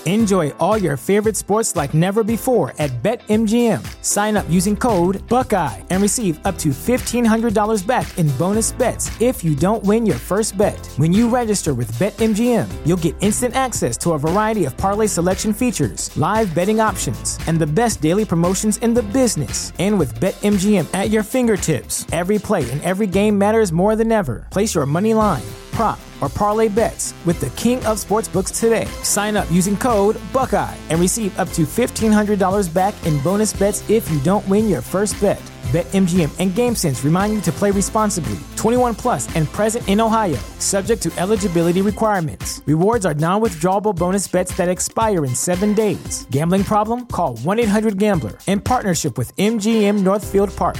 Enjoy all your favorite sports like never before at BetMGM. Sign up using code Buckeye and receive up to $1,500 back in bonus bets if you don't win your first bet. When you register with BetMGM, you'll get instant access to a variety of parlay selection features, live betting options, and the best daily promotions in the business. And with BetMGM at your fingertips, every play and every game matters more than ever. Place your money line, prop, or parlay bets with the king of sportsbooks today. Sign up using code Buckeye and receive up to $1,500 back in bonus bets if you don't win your first bet. BetMGM and GameSense remind you to play responsibly. 21 plus and present in Ohio, subject to eligibility requirements. Rewards are non-withdrawable bonus bets that expire in 7 days. Gambling problem? Call 1-800-GAMBLER. In partnership with MGM Northfield Park.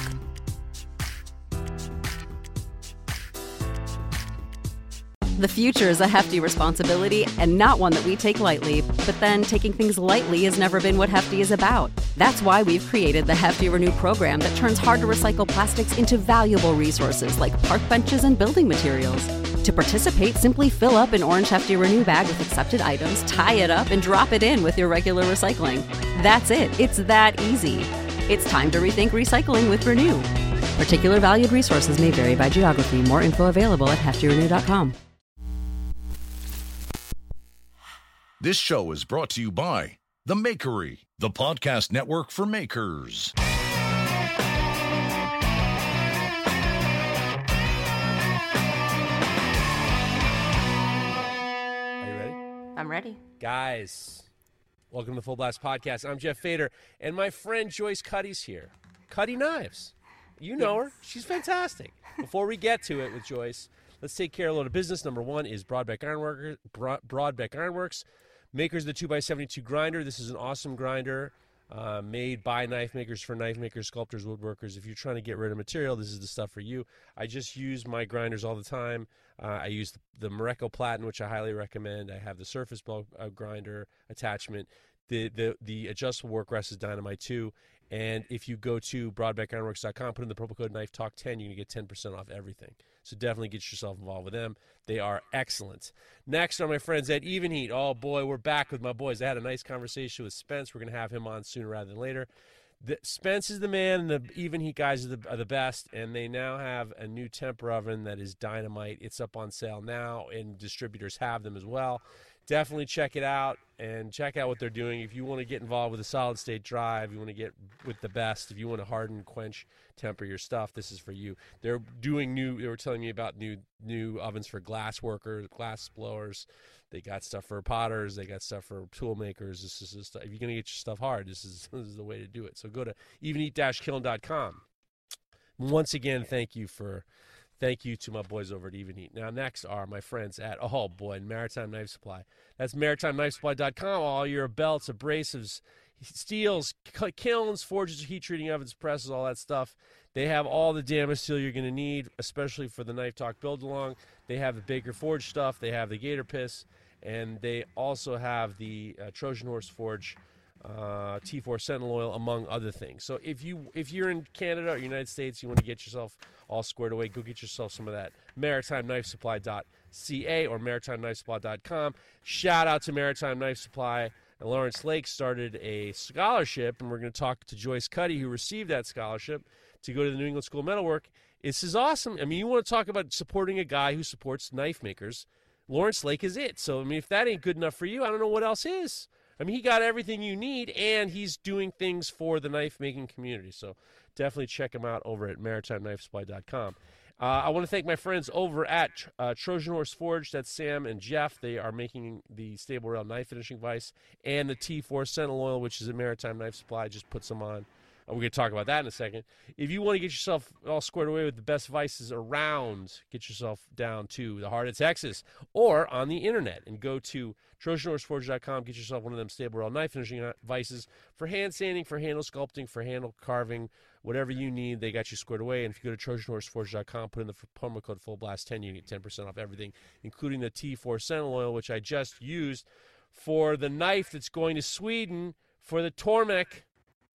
The future is a hefty responsibility and not one that we take lightly. But then taking things lightly has never been what Hefty is about. That's why we've created the Hefty Renew program that turns hard-to-recycle plastics into valuable resources like park benches and building materials. To participate, simply fill up an orange Hefty Renew bag with accepted items, tie it up, and drop it in with your regular recycling. That's it. It's that easy. It's time to rethink recycling with Renew. Particular valued resources may vary by geography. More info available at heftyrenew.com. This show is brought to you by The Makery, the podcast network for makers. Are you ready? I'm ready. Guys, welcome to the Full Blast Podcast. I'm Jeff Fader, and my friend Joyce Cuddy's here. Cuddy Knives. You know her. She's fantastic. Before we get to it with Joyce, let's take care of a little business. Number one is Broadbeck Ironworks. Makers of the 2x72 grinder. This is an awesome grinder made by knife makers for knife makers, sculptors, woodworkers. If you're trying to get rid of material, this is the stuff for you. I just use my grinders all the time. I use the Morocco Platin, which I highly recommend. I have the Surface Belt grinder attachment. The adjustable work rest is Dynamite 2. And if you go to BroadbeckIronworks.com, put in the promo code KNIFETALK10, you're going to get 10% off everything. So definitely get yourself involved with them. They are excellent. Next are my friends at Even Heat. Oh, boy, we're back with my boys. I had a nice conversation with Spence. We're going to have him on sooner rather than later. Spence is the man, and the Even Heat guys are the best, and they now have a new temper oven that is dynamite. It's up on sale now, and distributors have them as well. Definitely check it out and check out what they're doing. If you want to get involved with a solid-state drive, you want to get with the best, if you want to harden, quench, temper your stuff, this is for you. They're doing they were telling me about new ovens for glass workers, glass blowers. They got stuff for potters. They got stuff for tool makers. This is the stuff. If you're going to get your stuff hard, this is the way to do it. So go to eveneat-kiln.com. Once again, thank you to my boys over at Even Heat. Now, next are my friends at, Maritime Knife Supply. That's MaritimeKnifeSupply.com. All your belts, abrasives, steels, kilns, forges, heat treating ovens, presses, all that stuff. They have all the damage steel you're going to need, especially for the Knife Talk build-along. They have the Baker Forge stuff. They have the Gator Piss. And they also have the Trojan Horse Forge T4 Sentinel Oil, among other things. So if you're in Canada or United States, you want to get yourself all squared away, go get yourself some of that. MaritimeKnifeSupply.ca or MaritimeKnifeSupply.com. Shout out to Maritime Knife Supply. And Lawrence Lake started a scholarship, and we're going to talk to Joyce Cuddy, who received that scholarship to go to the New England School of Metalwork. This is awesome. I mean, you want to talk about supporting a guy who supports knife makers. Lawrence Lake is it. So, I mean, if that ain't good enough for you, I don't know what else is. I mean, he got everything you need, and he's doing things for the knife-making community. So definitely check him out over at MaritimeKnifeSupply.com. I want to thank my friends over at Trojan Horse Forge. That's Sam and Jeff. They are making the Stable Rail knife finishing vise and the T4 Sentinel Oil, which is a Maritime Knife Supply. Just put some on. We're going to talk about that in a second. If you want to get yourself all squared away with the best vices around, get yourself down to the heart of Texas or on the internet and go to TrojanHorseForge.com. Get yourself one of them Stable Rail knife finishing vices for hand sanding, for handle sculpting, for handle carving, whatever you need. They got you squared away. And if you go to TrojanHorseForge.com, put in the promo code FULLBLAST10, you get 10% off everything, including the T4 Sentinel Oil, which I just used for the knife that's going to Sweden for the Tormek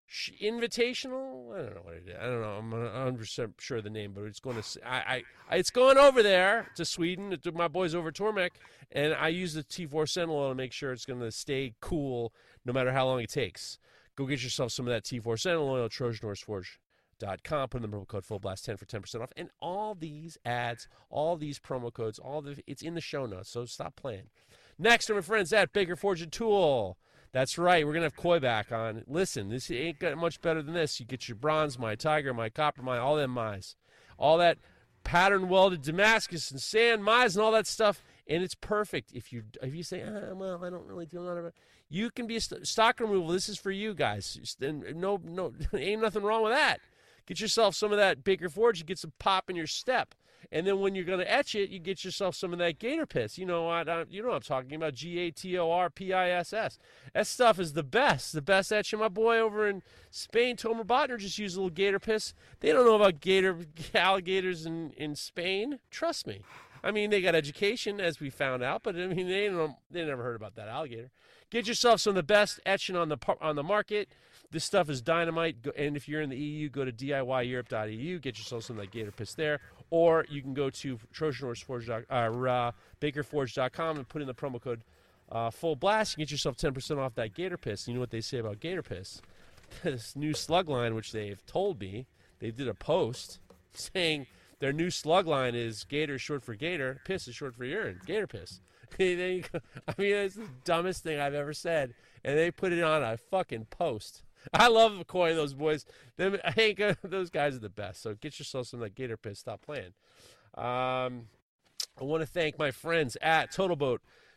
Invitational. I don't know what it is. I don't know. I'm 100% sure of the name, but it's going to. It's going over there to Sweden to my boys over at Tormek, and I use the T4 Sentinel oil to make sure it's going to stay cool no matter how long it takes. Go get yourself some of that T4 Sentinel oil at TrojanHorseForge.com. Put in the promo code FULLBLAST10 for 10% off. And all these ads, all these promo codes, it's in the show notes, so stop playing. Next are my friends at Baker Forge and Tool. That's right. We're going to have Coy back on. Listen, this ain't got much better than this. You get your bronze mine, tiger mine, copper mine, all them mines. All that pattern welded Damascus and sand mines and all that stuff. And it's perfect. If you say, well, I don't really do a lot of it. You can be a stock removal. This is for you guys. No, ain't nothing wrong with that. Get yourself some of that Baker Forge. You get some pop in your step. And then when you're going to etch it, you get yourself some of that gator piss. You know what I'm talking about, GATORPISS. That stuff is the best. The best etching. My boy over in Spain, Tomer Botner, just used a little gator piss. They don't know about alligators in Spain. Trust me. I mean, they got education, as we found out, but I mean, they never heard about that alligator. Get yourself some of the best etching on the market. This stuff is dynamite, and if you're in the EU, go to DIYEurope.eu, get yourself some of that gator piss there, or you can go to BakerForge.com and put in the promo code Full Blast. You get yourself 10% off that gator piss. You know what they say about gator piss? This new slug line, which they've told me, they did a post saying their new slug line is gator is short for gator, piss is short for urine, gator piss. I mean, it's the dumbest thing I've ever said, and they put it on a fucking post. I love McCoy, those boys. Those guys are the best. So get yourself some of that gator piss. Stop playing. I want to thank my friends at TotalBoat.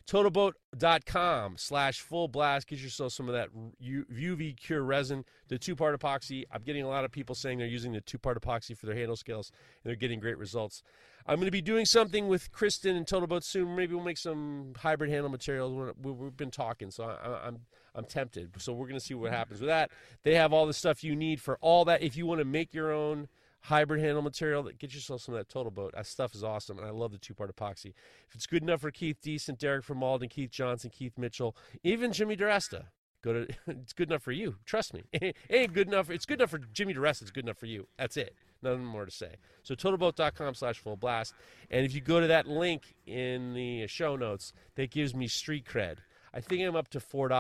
TotalBoat.com/fullblast. Get yourself some of that UV Cure resin, the 2-part epoxy. I'm getting a lot of people saying they're using the 2-part epoxy for their handle scales, and they're getting great results. I'm going to be doing something with Kristen and TotalBoat soon. Maybe we'll make some hybrid handle materials. We've been talking, so I'm tempted. So we're going to see what happens with that. They have all the stuff you need for all that. If you want to make your own hybrid handle material, get yourself some of that TotalBoat. That stuff is awesome, and I love the 2-part epoxy. If it's good enough for Keith Decent, Derek from Malden, Keith Johnson, Keith Mitchell, even Jimmy DiResta, it's good enough for you. Trust me. It ain't good enough. It's good enough for Jimmy DiResta. It's good enough for you. That's it. Nothing more to say. So TotalBoat.com/fullblast. And if you go to that link in the show notes, that gives me street cred. I think I'm up to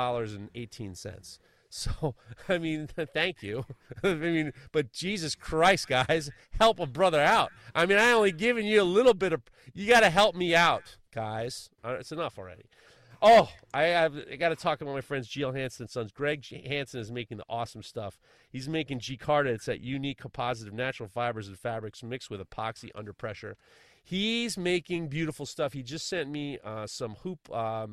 $4.18. So, I mean, thank you. I mean, but Jesus Christ, guys, help a brother out. I mean, I only given you a little bit of, you got to help me out, guys. It's enough already. Oh, I got to talk about my friends GL Hansen and Sons. Greg Hansen is making the awesome stuff. He's making G-Carta. It's that unique composite of natural fibers and fabrics mixed with epoxy under pressure. He's making beautiful stuff. He just sent me some hoop.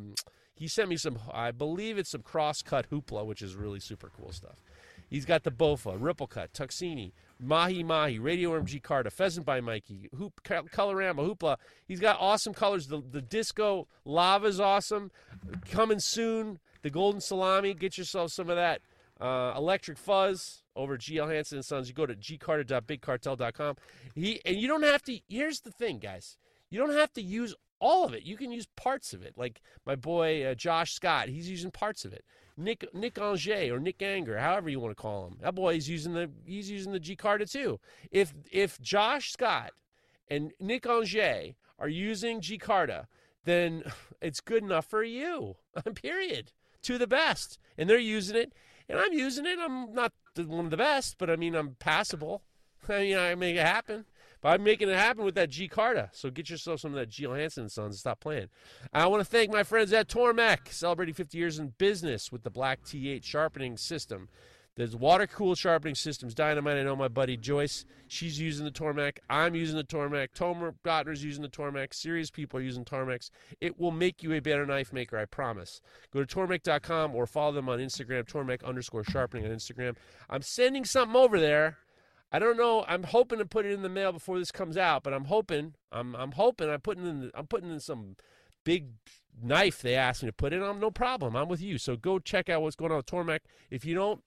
He sent me some, I believe it's some cross-cut hoopla, which is really super cool stuff. He's got the Bofa, Ripple Cut, Tuxini, Mahi Mahi, Radio Worm G-Carta, Pheasant by Mikey, Colorama, Hoopla. He's got awesome colors. The Disco Lava is awesome. Coming soon, the Golden Salami. Get yourself some of that Electric Fuzz over at GL Hansen & Sons. You go to gcarta.bigcartel.com. And you don't have to, here's the thing, guys. You don't have to use all of it. You can use parts of it. Like my boy Josh Scott, he's using parts of it. Nick Anger or Nick Anger, however you want to call him. That boy, he's using the G-Carta too. If Josh Scott and Nick Anger are using G-Carta, then it's good enough for you. Period. To the best. And they're using it, and I'm using it. I'm not one of the best, but I mean, I'm passable. I mean, I make it happen. But I'm making it happen with that G-Carta. So get yourself some of that GL Hansen & Sons and stop playing. I want to thank my friends at Tormek, celebrating 50 years in business with the Black T8 sharpening system. The water-cooled sharpening system's dynamite. I know my buddy Joyce, she's using the Tormek. I'm using the Tormek. Tomer Gottner's using the Tormek. Serious people are using Tormex. It will make you a better knife maker, I promise. Go to Tormek.com or follow them on Instagram, Tormek_sharpening on Instagram. I'm sending something over there. I don't know. I'm hoping to put it in the mail before this comes out, but I'm hoping. I'm putting in some big knife they asked me to put in. No problem. I'm with you. So go check out what's going on with Tormek. If you don't,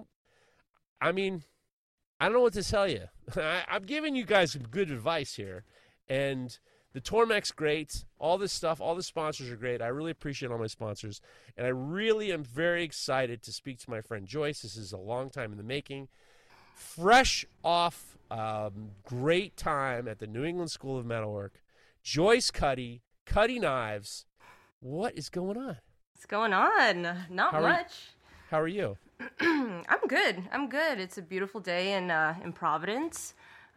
I mean, I don't know what to tell you. I'm giving you guys some good advice here, and the Tormec's great. All this stuff, all the sponsors are great. I really appreciate all my sponsors. And I really am very excited to speak to my friend Joyce. This is a long time in the making. Fresh off great time at the New England School of Metalwork. Joyce Cuddy, Cuddy Knives. What is going on? What's going on? Not much. How are you? I'm good. It's a beautiful day in Providence.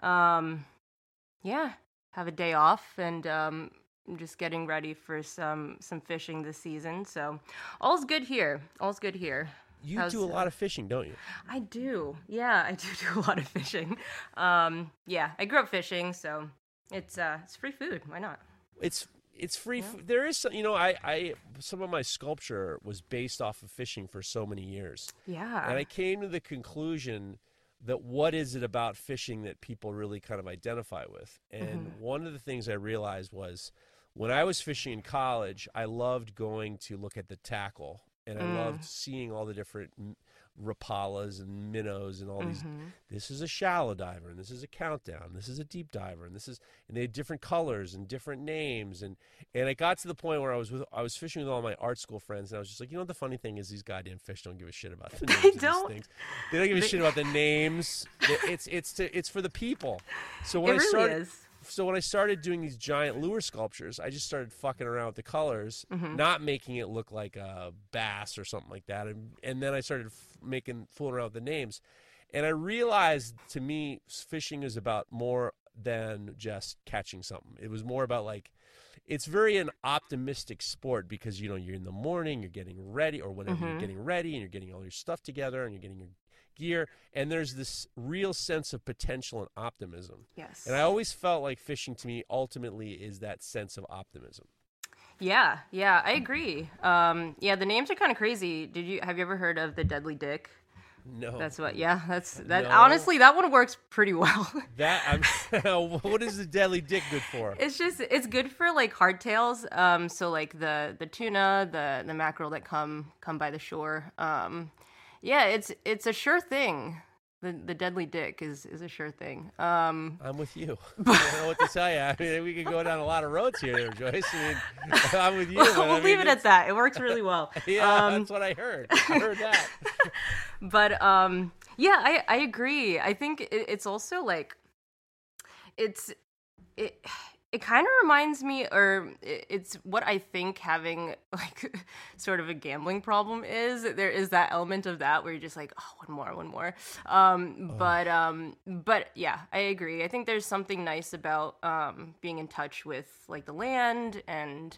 Yeah, have a day off, and I'm just getting ready for some fishing this season. So all's good here. You do a lot of fishing, don't you? I do. Yeah, I do a lot of fishing. Yeah, I grew up fishing, so it's free food. Why not? It's free. Yeah. There is some, I some of my sculpture was based off of fishing for so many years. Yeah. And I came to the conclusion that what is it about fishing that people really kind of identify with? And one of the things I realized was when I was fishing in college, I loved going to look at the tackle, and I loved seeing all the different Rapalas and minnows and all these. This is a shallow diver, and this is a countdown. This is a deep diver, and they had different colors and different names, and I got to the point where I was fishing with all my art school friends, and I was just like, the funny thing is these goddamn fish don't give a shit about the names of these things. They don't give a shit about the names. It's for the people. So when when I started doing these giant lure sculptures, I just started fucking around with the colors, not making it look like a bass or something like that. And then I started fooling around with the names. And I realized, to me, fishing is about more than just catching something. It was more about, it's very an optimistic sport because, you're in the morning, you're getting ready, or whenever you're getting ready, and you're getting all your stuff together, and you're getting your gear, and there's this real sense of potential and optimism. Yes. And I always felt like fishing to me ultimately is that sense of optimism. Yeah, I agree. Yeah, the names are kind of crazy. Have you ever heard of the Deadly Dick? No. No. Honestly, that one works pretty well. What is the Deadly Dick good for? It's good for hardtails. So the tuna, the mackerel that come by the shore. Yeah, it's a sure thing. The Deadly Dick is a sure thing. I'm with you. I don't know what to tell you. I mean, we could go down a lot of roads here, Joyce. I mean, I'm with you. We'll leave it at that. It works really well. Yeah, that's what I heard. I heard that. But yeah, I agree. I think it's also it kind of reminds me, or it's what I think having sort of a gambling problem is. There is that element of that where you're just like, oh, one more. But yeah, I agree. I think there's something nice about being in touch with the land and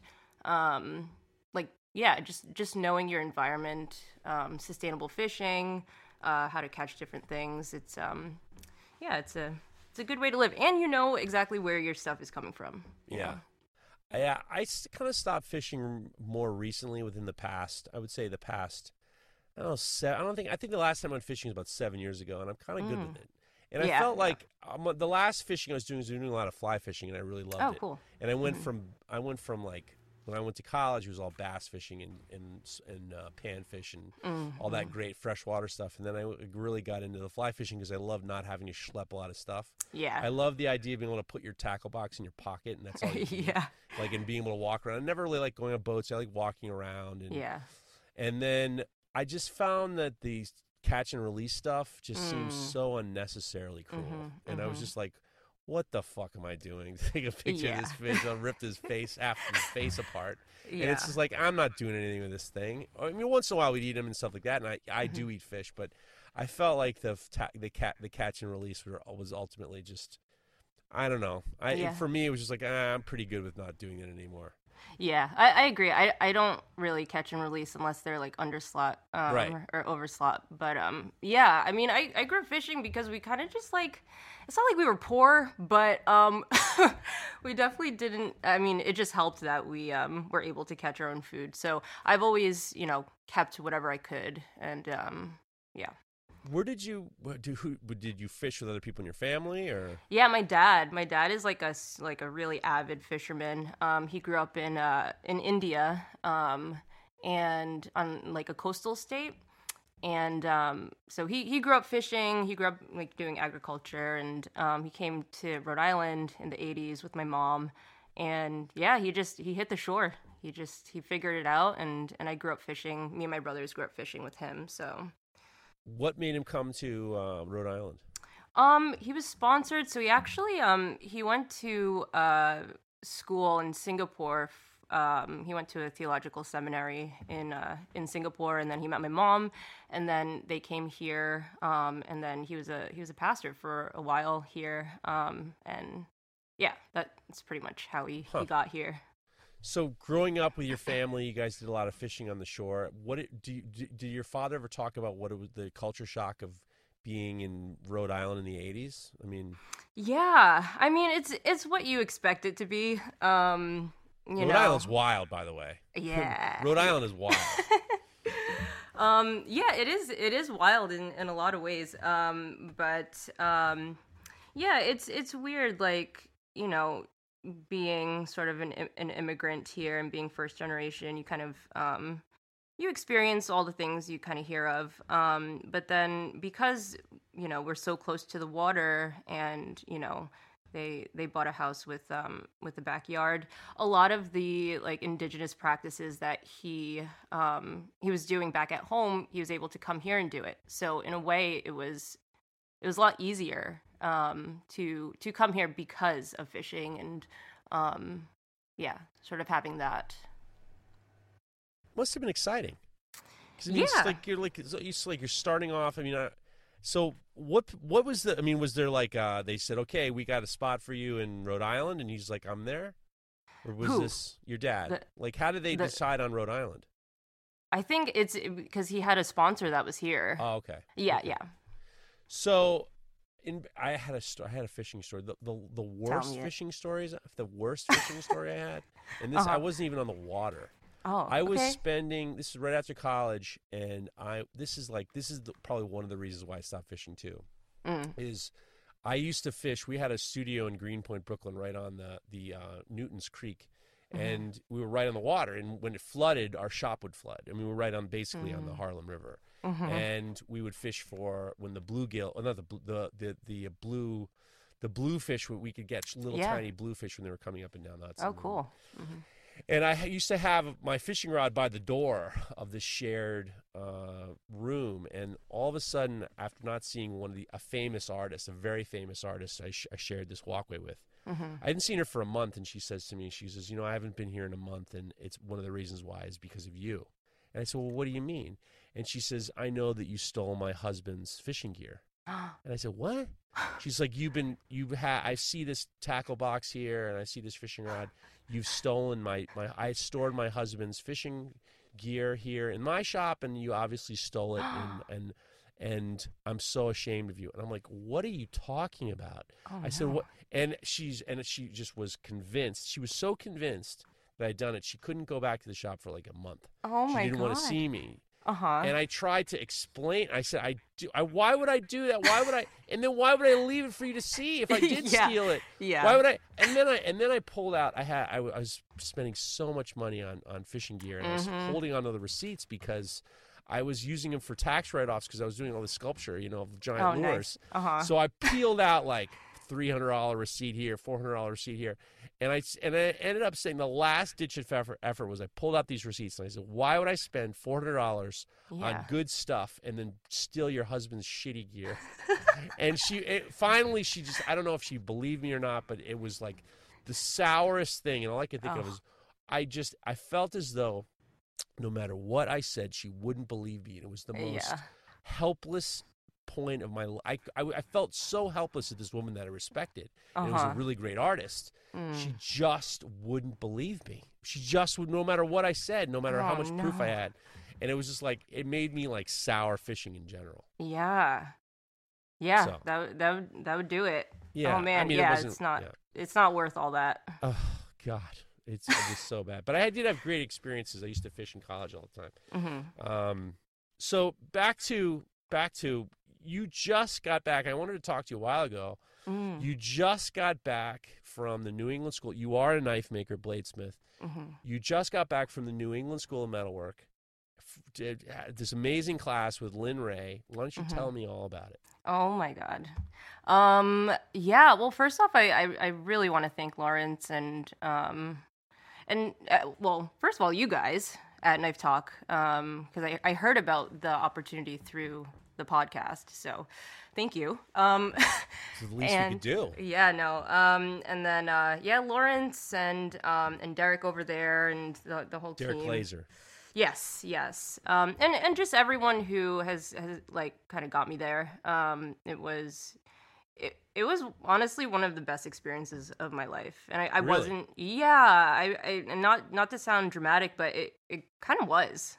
just knowing your environment, sustainable fishing, how to catch different things. It's a good way to live, and you know exactly where your stuff is coming from. Yeah. I kind of stopped fishing more recently within the past. I would say the past, I don't know, I think the last time I went fishing was about 7 years ago, and I'm kind of good with it. And I felt like the last fishing I was doing a lot of fly fishing, and I really loved it. Oh, cool. And I went from when I went to college, it was all bass fishing and panfish and all that great freshwater stuff. And then I really got into the fly fishing because I love not having to schlep a lot of stuff. Yeah. I love the idea of being able to put your tackle box in your pocket, and that's all you need. Yeah. And being able to walk around. I never really like going on boats. I like walking around. And then I just found that the catch and release stuff just seems so unnecessarily cruel. And I was just like, what the fuck am I doing? Take a picture of this fish. I'll rip his face apart. And it's just like, I'm not doing anything with this thing. I mean, once in a while we'd eat them and stuff like that, and I do eat fish, but I felt like the catch and release was ultimately just, I don't know. For me, it was just like, I'm pretty good with not doing it anymore. Yeah, I agree. I don't really catch and release unless they're under slot or over slot. But yeah, I mean, I grew up fishing because we kind of just it's not like we were poor, but we definitely didn't. I mean, it just helped that we were able to catch our own food. So I've always, kept whatever I could, and yeah. Where did you fish with other people in your family, or? Yeah, my dad is like a really avid fisherman. He grew up in India, and on a coastal state, and so he grew up fishing. He grew up doing agriculture, and he came to Rhode Island in the 80s with my mom, And yeah, he hit the shore. He figured it out, and I grew up fishing. Me and my brothers grew up fishing with him. So, what made him come to Rhode Island? He was sponsored. So he actually he went to school in Singapore. He went to a theological seminary in Singapore, and then he met my mom, and then they came here. And then he was a pastor for a while here. And yeah, that's pretty much how he got here. So growing up with your family, you guys did a lot of fishing on the shore. Did your father ever talk about what it was, the culture shock of being in Rhode Island in the 80s? I mean, yeah, I mean it's what you expect it to be. Rhode Island's wild, by the way. Yeah, Rhode Island is wild. Yeah, it is wild in a lot of ways. But yeah, it's weird, like, being sort of an immigrant here and being first generation. You kind of you experience all the things you kind of hear of, but then because we're so close to the water, and they bought a house with a backyard, a lot of the like indigenous practices that he was doing back at home, he was able to come here and do it. So in a way, it was a lot easier to come here because of fishing, and yeah, sort of having that. Must have been exciting. Yeah. You're starting off. I mean, so what was the? I mean, was there like they said, okay, we got a spot for you in Rhode Island, and he's like, I'm there, or was this your dad? Like, how did they decide on Rhode Island? I think it's because he had a sponsor that was here. Oh, okay. Yeah, okay. yeah. So, I had a fishing story. The worst fishing stories. The worst fishing story I had, and this I wasn't even on the water. Oh, I was spending. This is right after college, and this is probably one of the reasons why I stopped fishing too. Is I used to fish. We had a studio in Greenpoint, Brooklyn, right on the Newton's Creek, and we were right on the water. And when it flooded, our shop would flood. I mean, we were right on basically on the Harlem River. And we would fish for when the bluegill, the bluefish, we could get little tiny bluefish when they were coming up and down that. Oh, cool. And I used to have my fishing rod by the door of the shared room, and all of a sudden, after not seeing a famous artist, a very famous artist, I shared this walkway with. I hadn't seen her for a month, and she says to me, I haven't been here in a month, and it's one of the reasons why is because of you. And I said, well, what do you mean? And she says, I know that you stole my husband's fishing gear. And I said, what? She's like, I see this tackle box here, and I see this fishing rod. You've stolen I stored my husband's fishing gear here in my shop, and you obviously stole it, and I'm so ashamed of you. And I'm like, what are you talking about? I said, what? And she just was convinced. She was so convinced that I'd done it, she couldn't go back to the shop for like a month. Oh my God. She didn't want to see me. And I tried to explain. I said, why would I do that? Why would I? And then why would I leave it for you to see if I did steal it? Yeah. Why would I? And then I pulled out. I was spending so much money on fishing gear, and I was holding onto the receipts because I was using them for tax write-offs because I was doing all this sculpture, of giant lures. Nice. So I peeled out like $300 receipt here, $400 receipt here. And I ended up saying the last ditch effort was I pulled out these receipts and I said, why would I spend $400 on good stuff and then steal your husband's shitty gear? And finally, I don't know if she believed me or not, but it was like the sourest thing. And all I could think of was, I felt as though no matter what I said, she wouldn't believe me. And it was the most helpless point of my life. I felt so helpless at this woman that I respected. And it was a really great artist. She just wouldn't believe me. She just would, no matter what I said, no matter how much proof I had. And it was just like, it made me like sour fishing in general. Yeah. Yeah, so. that would do it. Yeah. Oh man, I mean, it's not worth all that. Oh God. It was so bad. But I did have great experiences. I used to fish in college all the time. So back to you just got back. I wanted to talk to you a while ago. You just got back from the New England School. You are a knife maker, bladesmith. You just got back from the New England School of Metalwork. this amazing class with Lynn Ray. Why don't you tell me all about it? Oh my God. Yeah, well, first off, I really want to thank Lawrence and well, first of all, you guys at Knife Talk, because I heard about the opportunity through the podcast, so thank you. It's the least we could do. Yeah, no. And then Lawrence and Derek over there and the whole team. Derek Glazer. Yes. And just everyone who has like kind of got me there. It was honestly one of the best experiences of my life. And I Really? wasn't, I and not to sound dramatic, but it kind of was.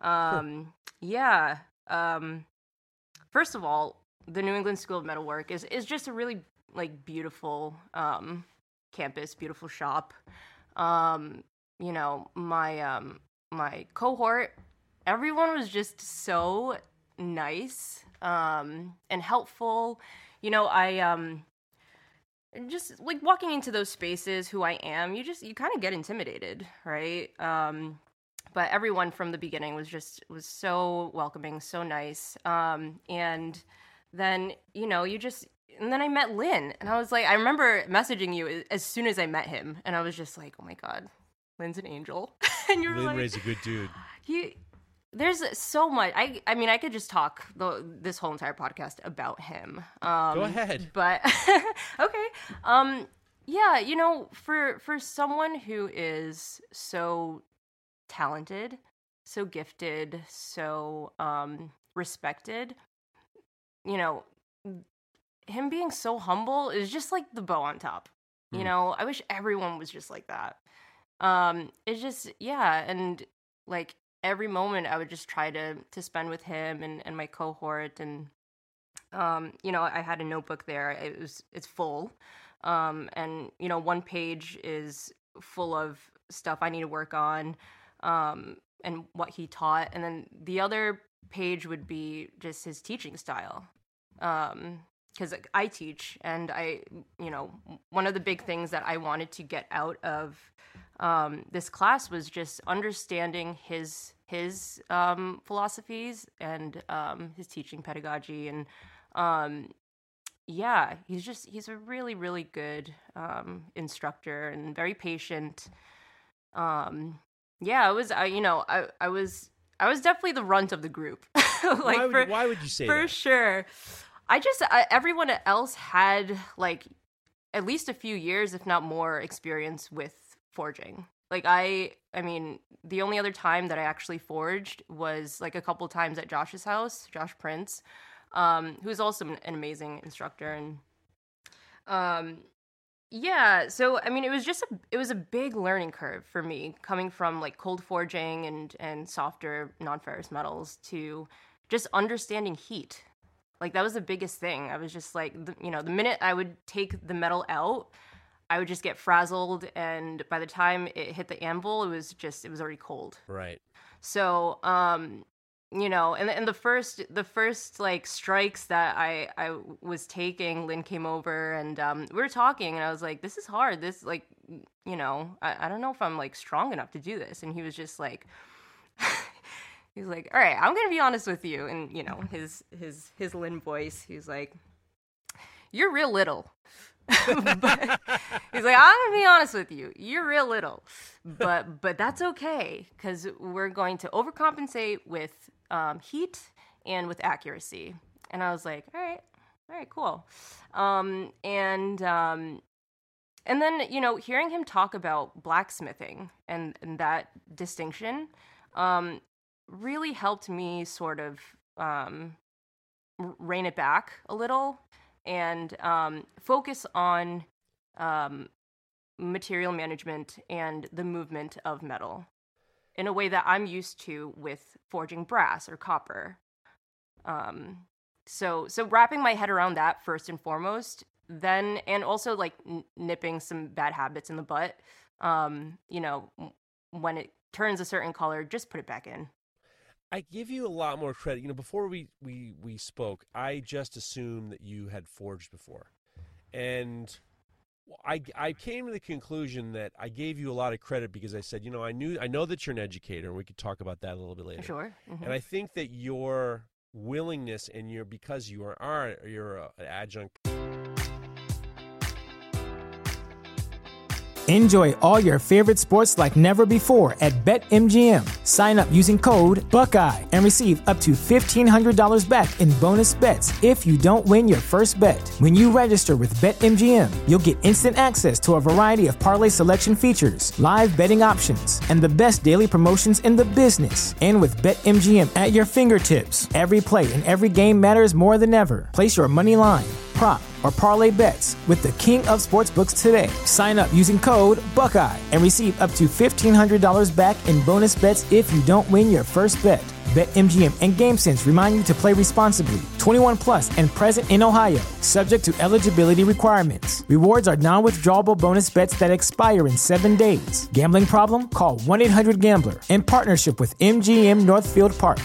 Yeah. First of all, the New England School of Metalwork is just a really like beautiful campus, beautiful shop. You know, my cohort, everyone was just so nice and helpful. You know, I just like walking into those spaces, who I am, you kind of get intimidated, right? But everyone from the beginning was so welcoming, so nice. And then, you know, and then I met Lynn, and I was like, I remember messaging you as soon as I met him, and I was just like, oh my God, Lynn's an angel. And you were Lynn Ray's a good dude. There's so much. I mean, I could just talk this whole entire podcast about him. Go ahead. But okay. Yeah, you know, for someone who is so talented, so gifted, so respected, you know, him being so humble is just like the bow on top. You know, I wish everyone was just like that. It's just, yeah, and like every moment I would just try to spend with him and my cohort, and you know, I had a notebook there. It's full, and you know, one page is full of stuff I need to work on, and what he taught, and then the other page would be just his teaching style. Because I teach, and you know, one of the big things that I wanted to get out of this class was just understanding his philosophies and his teaching pedagogy, and yeah, he's a really, really good instructor and very patient. Yeah, I was definitely the runt of the group. Like why would you say for that? sure. Everyone else had like at least a few years, if not more, experience with forging. Like I mean, the only other time that I actually forged was like a couple times at Josh's house, Josh Prince, who's also an amazing instructor. And yeah, so I mean, it was a big learning curve for me, coming from like cold forging and softer non-ferrous metals to just understanding heat. Like that was the biggest thing. I was just like, you know, the minute I would take the metal out, I would just get frazzled, and by the time it hit the anvil, it was already cold. Right. So, you know, and the first like strikes that I was taking, Lynn came over, and we were talking, and I was like, this is hard. This, like, you know, I don't know if I'm like strong enough to do this. And he was just like, he's like, all right, I'm going to be honest with you. And, you know, his Lynn voice, he's like, you're real little. But he's like, I'm going to be honest with you. You're real little. But that's okay, because we're going to overcompensate with heat and with accuracy. And I was like, all right, cool. And then, you know, hearing him talk about blacksmithing and that distinction, really helped me sort of rein it back a little and focus on material management and the movement of metal in a way that I'm used to with forging brass or copper. So wrapping my head around that first and foremost, then, and also like nipping some bad habits in the butt. You know, when it turns a certain color, just put it back in. I give you a lot more credit. You know, before we spoke, I just assumed that you had forged before. And I came to the conclusion that I gave you a lot of credit because I said, I know that you're an educator, and we could talk about that a little bit later. Sure. Mm-hmm. And I think that your willingness and because you're an adjunct. Enjoy all your favorite sports like never before at BetMGM. Sign up using code Buckeye and receive up to $1,500 back in bonus bets if you don't win your first bet. When you register with BetMGM, you'll get instant access to a variety of parlay selection features, live betting options, and the best daily promotions in the business. And with BetMGM at your fingertips, every play and every game matters more than ever. Place your money line, prop, or parlay bets with the king of sportsbooks today. Sign up using code Buckeye and receive up to $1,500 back in bonus bets if you don't win your first bet. BetMGM and GameSense remind you to play responsibly. 21 plus and present in Ohio, subject to eligibility requirements. Rewards are non-withdrawable bonus bets that expire in 7 days. Gambling problem? Call 1-800-GAMBLER. In partnership with MGM Northfield Park.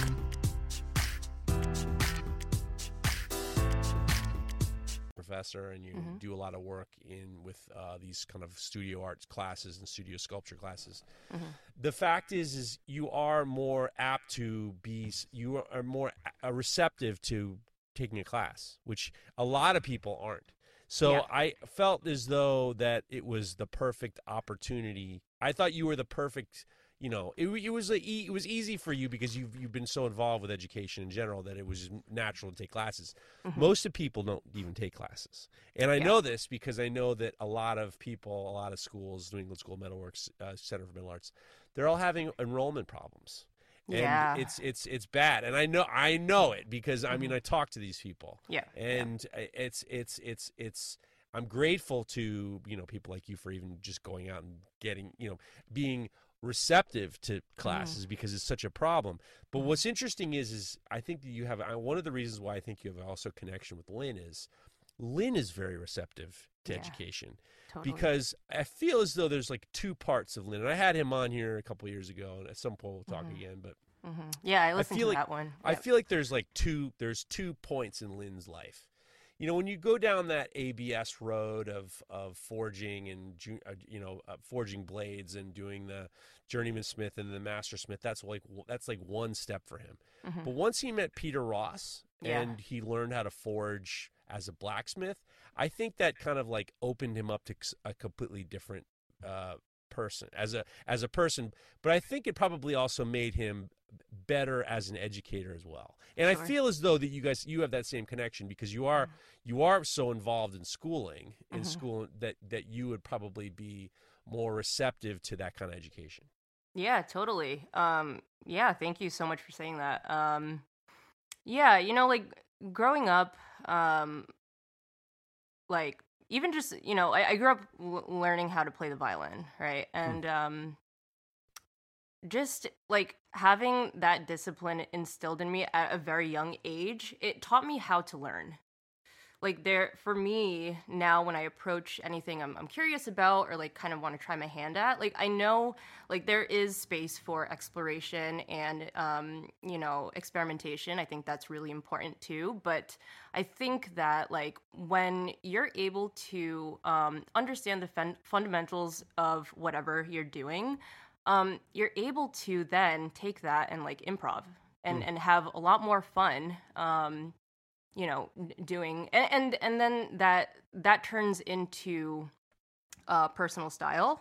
And you do a lot of work with these kind of studio arts classes and studio sculpture classes. The fact is you are more apt to you are more receptive to taking a class, which a lot of people aren't. So I felt as though that it was the perfect opportunity. I thought you were the perfect. It was easy for you because you've been so involved with education in general that it was natural to take classes. Most of people don't even take classes, and I know this because I know that a lot of people, a lot of schools, New England School of Metalworks, Center for Middle Arts, they're all having enrollment problems, and it's bad, and I know it because I mean I talk to these people, and it's. I'm grateful to people like you for even just going out and getting being receptive to classes because it's such a problem. But what's interesting is I think that you have one of the reasons why I think you have also connection with Lynn is very receptive to education. Totally. Because I feel as though there's like two parts of Lynn, and I had him on here a couple years ago, and at some point we'll talk again. But I listened to that one. I feel like there's two points in Lynn's life. When you go down that ABS road of forging and forging blades and doing the journeyman smith and the master smith, that's like one step for him. But once he met Peter Ross and he learned how to forge as a blacksmith, I think that kind of like opened him up to a completely different person as a person. But I think it probably also made him better as an educator as well. And I feel as though that you have that same connection because you are so involved in schooling school that you would probably be more receptive to that kind of education. Yeah, totally. Thank you so much for saying that. Like growing up, like even just, I grew up learning how to play the violin, right? And just like having that discipline instilled in me at a very young age, it taught me how to learn. Like for me now, when I approach anything I'm curious about or like kind of want to try my hand at, like I know like there is space for exploration and experimentation. I think that's really important too. But I think that like when you're able to understand the fundamentals of whatever you're doing, you're able to then take that and like improv and have a lot more fun. Doing and then that turns into personal style.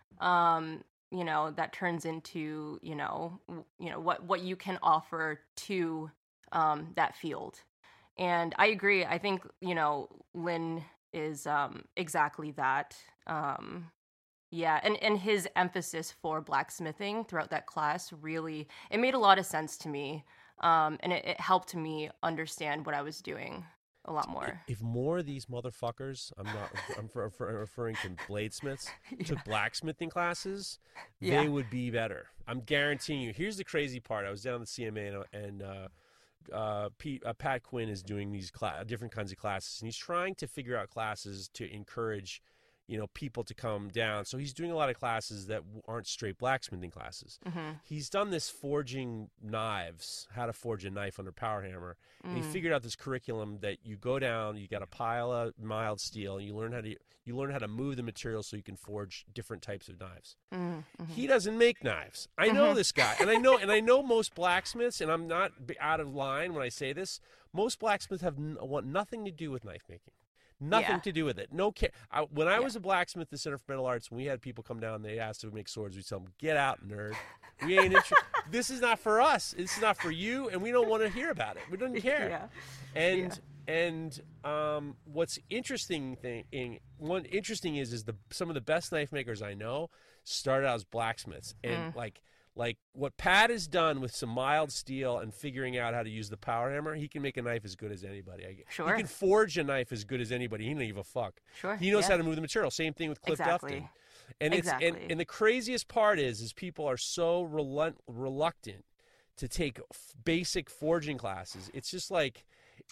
That turns into what you can offer to that field. And I agree. I think Lynn is exactly that. And his emphasis for blacksmithing throughout that class really it made a lot of sense to me. And it helped me understand what I was doing a lot more. If more of these motherfuckers, I'm referring to bladesmiths, took blacksmithing classes, they would be better. I'm guaranteeing you. Here's the crazy part. I was down at the CMA and Pat Quinn is doing these different kinds of classes, and he's trying to figure out classes to encourage people to come down. So he's doing a lot of classes that aren't straight blacksmithing classes. He's done this forging knives, how to forge a knife under power hammer. And he figured out this curriculum that you go down, you got a pile of mild steel, and you learn how to move the material so you can forge different types of knives. He doesn't make knives. I know this guy, and I know most blacksmiths, and I'm not out of line when I say this. Most blacksmiths want nothing to do with knife making. Nothing to do with it. No care. When I was a blacksmith at the Center for Metal Arts, when we had people come down and they asked if we make swords, we'd tell them, "Get out, nerd. We ain't interested. This is not for us. This is not for you, and we don't want to hear about it. We don't care." And what's interesting is some of the best knife makers I know started out as blacksmiths, and like what Pat has done with some mild steel and figuring out how to use the power hammer, he can make a knife as good as anybody. He can forge a knife as good as anybody. He doesn't give a fuck. He knows how to move the material. Same thing with Cliff Dufton. And and the craziest part is people are so reluctant to take basic forging classes. It's just like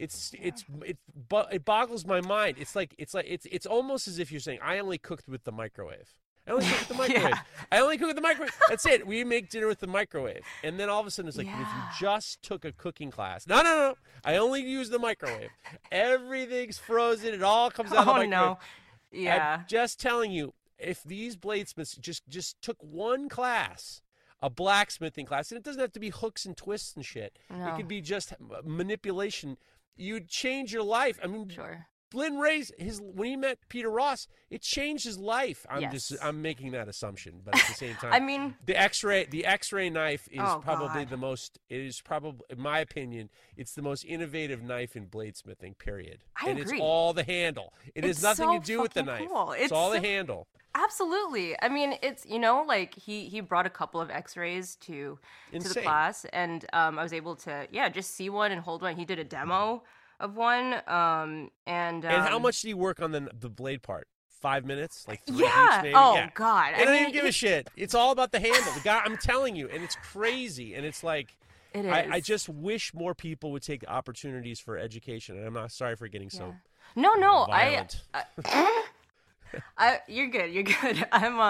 it boggles my mind. It's almost as if you're saying, I only cooked with the microwave. I only cook with the microwave. I only cook with the microwave. That's it. We make dinner with the microwave. And then all of a sudden it's like, if you just took a cooking class. No. I only use the microwave. Everything's frozen. It all comes out of the microwave. No. Yeah. I'm just telling you, if these bladesmiths just took one class, a blacksmithing class, and it doesn't have to be hooks and twists and shit. No. It could be just manipulation. You'd change your life. I mean, Lynn Ray's when he met Peter Ross, it changed his life. I'm making that assumption, but at the same time, I mean, the X-ray knife is probably the most. It is probably, in my opinion, it's the most innovative knife in bladesmithing. Period. I agree. It's all the handle. It's has nothing to do with the knife. Cool. It's all the handle. Absolutely. I mean, it's like he brought a couple of X-rays to the class, and I was able to just see one and hold one. He did a demo of one, and how much do you work on the blade part? 5 minutes, like 3 weeks, maybe? God, I don't even give a shit. It's all about the handle. The guy, I'm telling you, and it's crazy, and it's like, it is. I just wish more people would take opportunities for education, and I'm not sorry for getting so violent. You're good. You're good.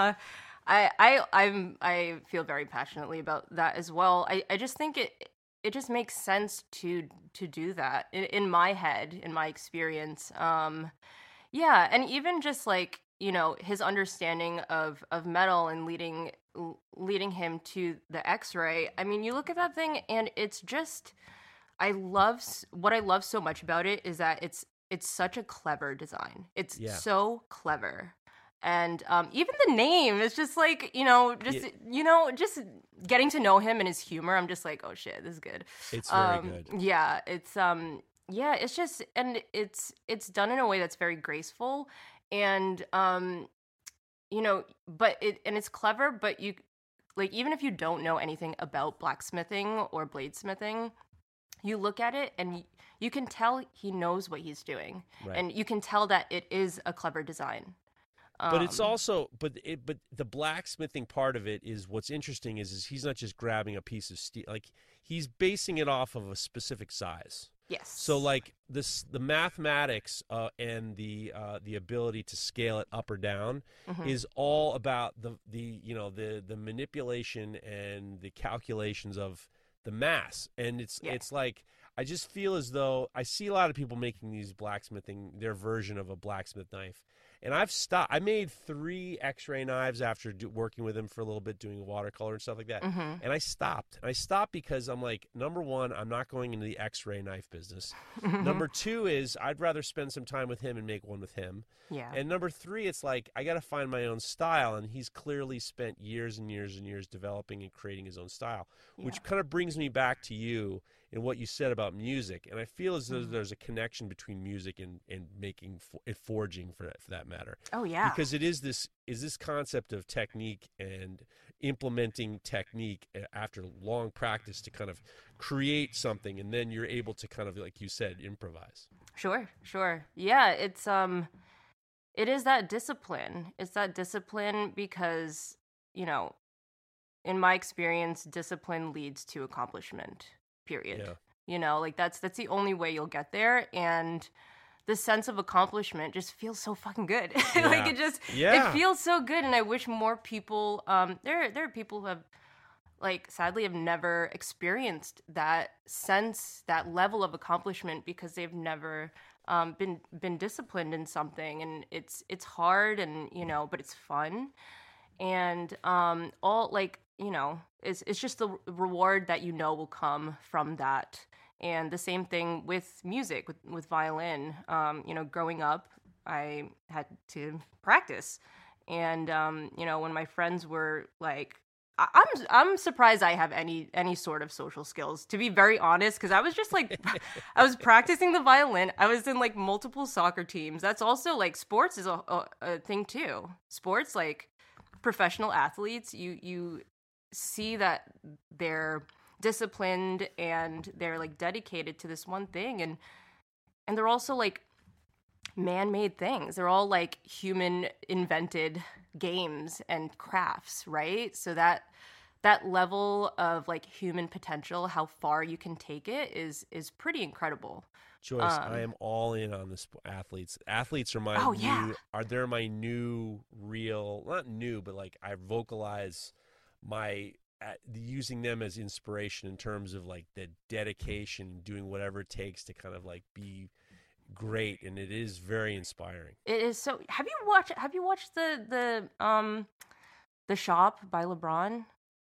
I feel very passionately about that as well. I just think it just makes sense to do that in my head, in my experience. And even just like, his understanding of metal and leading him to the X-ray. I mean, you look at that thing and it's just, what I love so much about it is that it's such a clever design. It's so clever. And even the name is just like, just getting to know him and his humor. I'm just like, oh shit, this is good. It's very good. Yeah, it's just, and it's done in a way that's very graceful, and but it's clever. But you, like, even if you don't know anything about blacksmithing or bladesmithing, you look at it and you can tell he knows what he's doing, and you can tell that it is a clever design. But it's also, but the blacksmithing part of it is what's interesting is he's not just grabbing a piece of steel, like he's basing it off of a specific size. Yes. So like the mathematics and the ability to scale it up or down is all about the manipulation and the calculations of the mass, and it's like, I just feel as though I see a lot of people making these their version of a blacksmith knife. And I've stopped. I made 3 X-ray knives after working with him for a little bit, doing watercolor and stuff like that. And I stopped. And I stopped because I'm like, number one, I'm not going into the X-ray knife business. Number 2 is I'd rather spend some time with him and make one with him. Yeah. And number 3, it's like I got to find my own style. And he's clearly spent years and years and years developing and creating his own style, which kind of brings me back to you and what you said about music. And I feel as though there's a connection between music and making forging for that matter. Oh yeah. Because it is this concept of technique and implementing technique after long practice to kind of create something, and then you're able to kind of, like you said, improvise. Sure. Yeah, it is that discipline. It's that discipline because, in my experience, discipline leads to accomplishment. Period. Yeah. Like that's the only way you'll get there. And the sense of accomplishment just feels so fucking good. Yeah. Like it feels so good. And I wish more people, there are people who have, like, sadly have never experienced that sense, that level of accomplishment, because they've never been disciplined in something. And it's hard, and, you know, but it's fun. And all, like, you know, it's just the reward that, you know, will come from that. And the same thing with music, with violin. You know, growing up, I had to practice. And, you know, when my friends were like, I'm surprised I have any sort of social skills, to be very honest, because I was just like, I was practicing the violin. I was in like multiple soccer teams. That's also like, sports is a thing too. Sports, like professional athletes, you see that they're disciplined and they're like dedicated to this one thing, and they're also like man-made things. They're all like human invented games and crafts, right? So that level of like human potential, how far you can take it, is pretty incredible. Joyce, I am all in on the athletes. Athletes are my they're my new real, not new, but like I vocalize my using them as inspiration in terms of like the dedication, doing whatever it takes to kind of like be great, and it is very inspiring. It is. So have you watched the Shop by LeBron?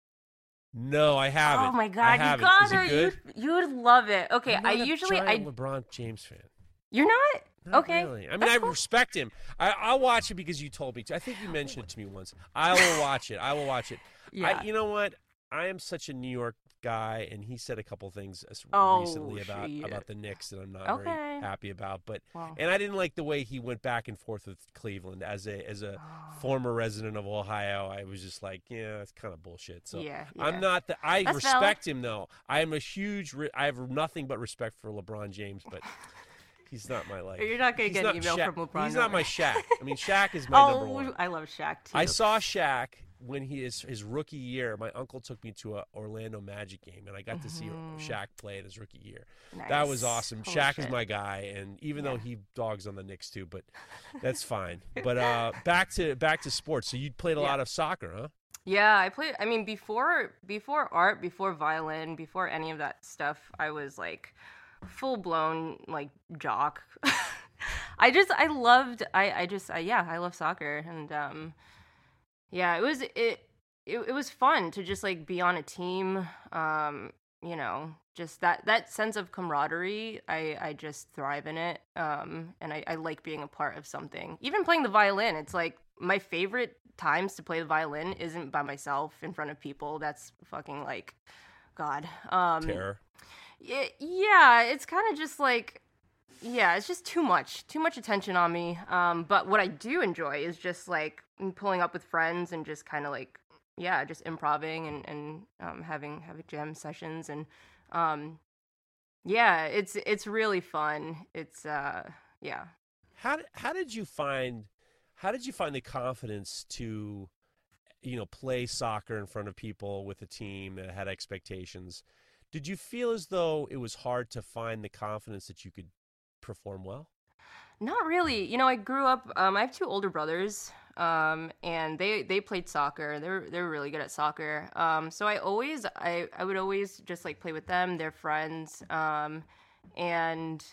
No, I haven't. Oh my god, you gotta, you would love it. Okay, I'm not a giant LeBron James fan. You're not? Not okay. Really. I mean, I respect him. I'll watch it because you told me to. I think you mentioned it to me once. I will watch it. Yeah. You know what? I am such a New York guy, and he said a couple things recently about the Knicks that I'm not very happy about. But and I didn't like the way he went back and forth with Cleveland. As a former resident of Ohio, I was just like, yeah, that's kind of bullshit. So I'm not the. I that's respect him though. I am a huge. I have nothing but respect for LeBron James, but. He's not my like. You're not going to get an email from LeBron. He's not my Shaq. I mean, Shaq is my number one. I love Shaq too. I saw Shaq when his rookie year. My uncle took me to a Orlando Magic game, and I got to see Shaq play in his rookie year. Nice. That was awesome. Shaq is my guy, and even though he dogs on the Knicks too, but that's fine. But back to sports. So you played a lot of soccer, huh? Yeah, I played. I mean, before art, before violin, before any of that stuff, I was like full blown like jock. I love soccer, and it was fun to just like be on a team. You know, just that sense of camaraderie. I just thrive in it. And I like being a part of something. Even playing the violin, it's like my favorite times to play the violin isn't by myself in front of people. That's fucking like, God. Terror. Yeah, it's kind of just like, it's just too much attention on me. But what I do enjoy is just like pulling up with friends and just kind of like, just improvising and having jam sessions, and it's really fun. It's How did you find the confidence to, you know, play soccer in front of people with a team that had expectations? Did you feel as though it was hard to find the confidence that you could perform well? Not really. You know, I grew up. I have two older brothers, and they played soccer. They're really good at soccer. So I would always just like play with them. They're friends, and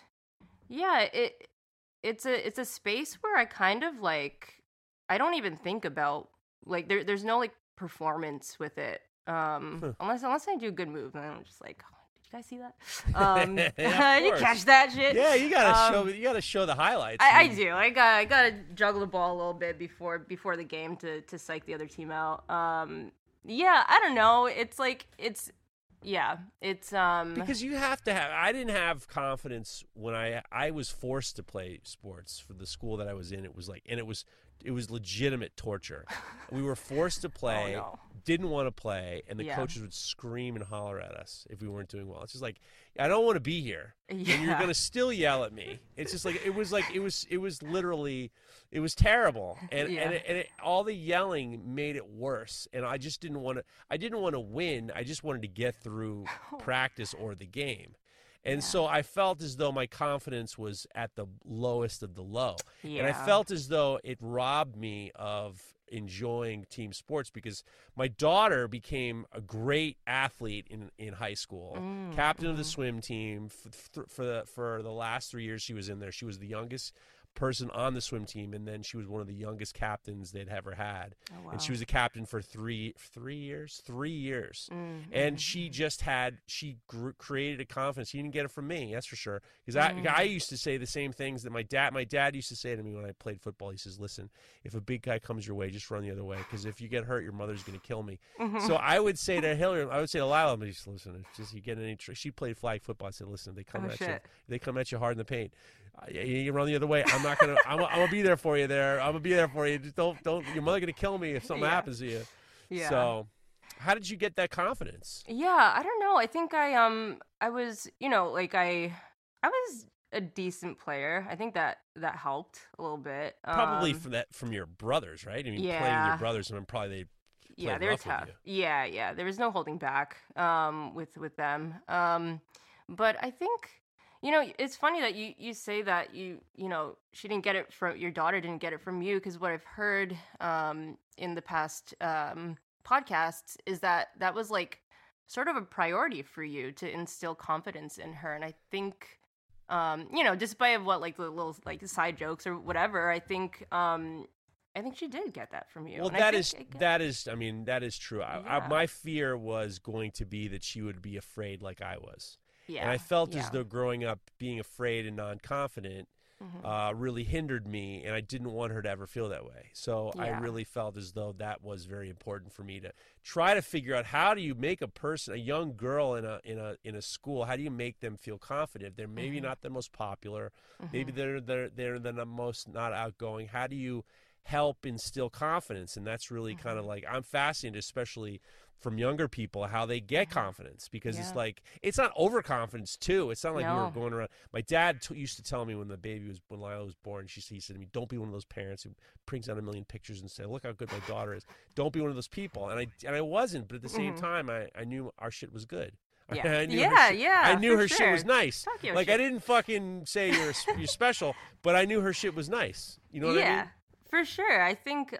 it's a space where I kind of like, I don't even think about like there's no like performance with it. Unless I do a good move, and I'm just like, oh, did you guys see that? Did you catch that shit? Yeah, you gotta show the highlights. I do. I gotta juggle the ball a little bit before the game to psych the other team out. I don't know. It's like it's because you have to have. I didn't have confidence when I was forced to play sports for the school that I was in. It was like, and it was legitimate torture. We were forced to play, didn't want to play, and the coaches would scream and holler at us if we weren't doing well. It's just like, I don't want to be here, and you're gonna still yell at me. It's just like it was literally, it was terrible, and all the yelling made it worse. And I just didn't want to. I didn't want to win. I just wanted to get through practice or the game. And so I felt as though my confidence was at the lowest of the low. Yeah. And I felt as though it robbed me of enjoying team sports because my daughter became a great athlete in high school, captain of the swim team for the last 3 years she was in there. She was the youngest person on the swim team, and then she was one of the youngest captains they'd ever had. Oh, wow. And she was a captain for 3 years. And she just created a confidence. She didn't get it from me, that's for sure, because I used to say the same things that my dad used to say to me when I played football. He says, listen, if a big guy comes your way, just run the other way, because if you get hurt, your mother's going to kill me. So I would say to Hillary, I would say to Lila, listen, if just you get any she played flag football. I said, listen, they come at you hard in the paint. You run the other way. I'm not gonna. I'm gonna be there for you. I'm gonna be there for you. Just don't. Your mother gonna kill me if something happens to you. Yeah. So, how did you get that confidence? Yeah, I don't know. I think I was, like I was a decent player. I think that helped a little bit. Probably from your brothers, right? I mean, playing with your brothers, and probably they they were tough. Yeah. There was no holding back with them. But I think. It's funny that you say that she didn't get it from your daughter, didn't get it from you, because what I've heard in the past podcasts is that was like sort of a priority for you to instill confidence in her. And I think, despite what like the little like side jokes or whatever, I think she did get that from you. Well, that is true. My fear was going to be that she would be afraid like I was. Yeah. And I felt as though growing up being afraid and non-confident really hindered me, and I didn't want her to ever feel that way. So I really felt as though that was very important for me to try to figure out, how do you make a young girl in a school, how do you make them feel confident? They're maybe not the most popular, maybe they're the most not outgoing. How do you help instill confidence? And that's really kind of like, I'm fascinated, especially from younger people, how they get confidence, because it's like, it's not overconfidence too. It's not like we were going around. My dad used to tell me when Lila was born, he said to me, don't be one of those parents who brings out a million pictures and say, look how good my daughter is. Don't be one of those people. And I wasn't, but at the same time, I knew our shit was good. Yeah. I knew her shit was nice. Like, I didn't fucking say you're special, but I knew her shit was nice. You know what I mean? Yeah, for sure. I think,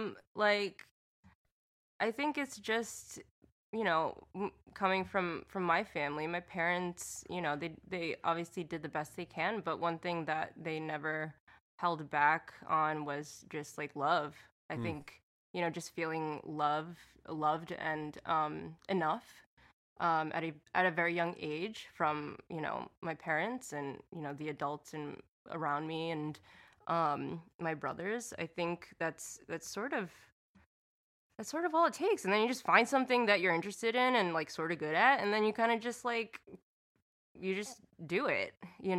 I think it's just, coming from my family, my parents, they obviously did the best they can, but one thing that they never held back on was just like love. I think, just feeling loved and enough at a very young age from, my parents and, the adults around me and my brothers. I think that's sort of all it takes. And then you just find something that you're interested in and like sort of good at, and then you kind of just like, you just do it,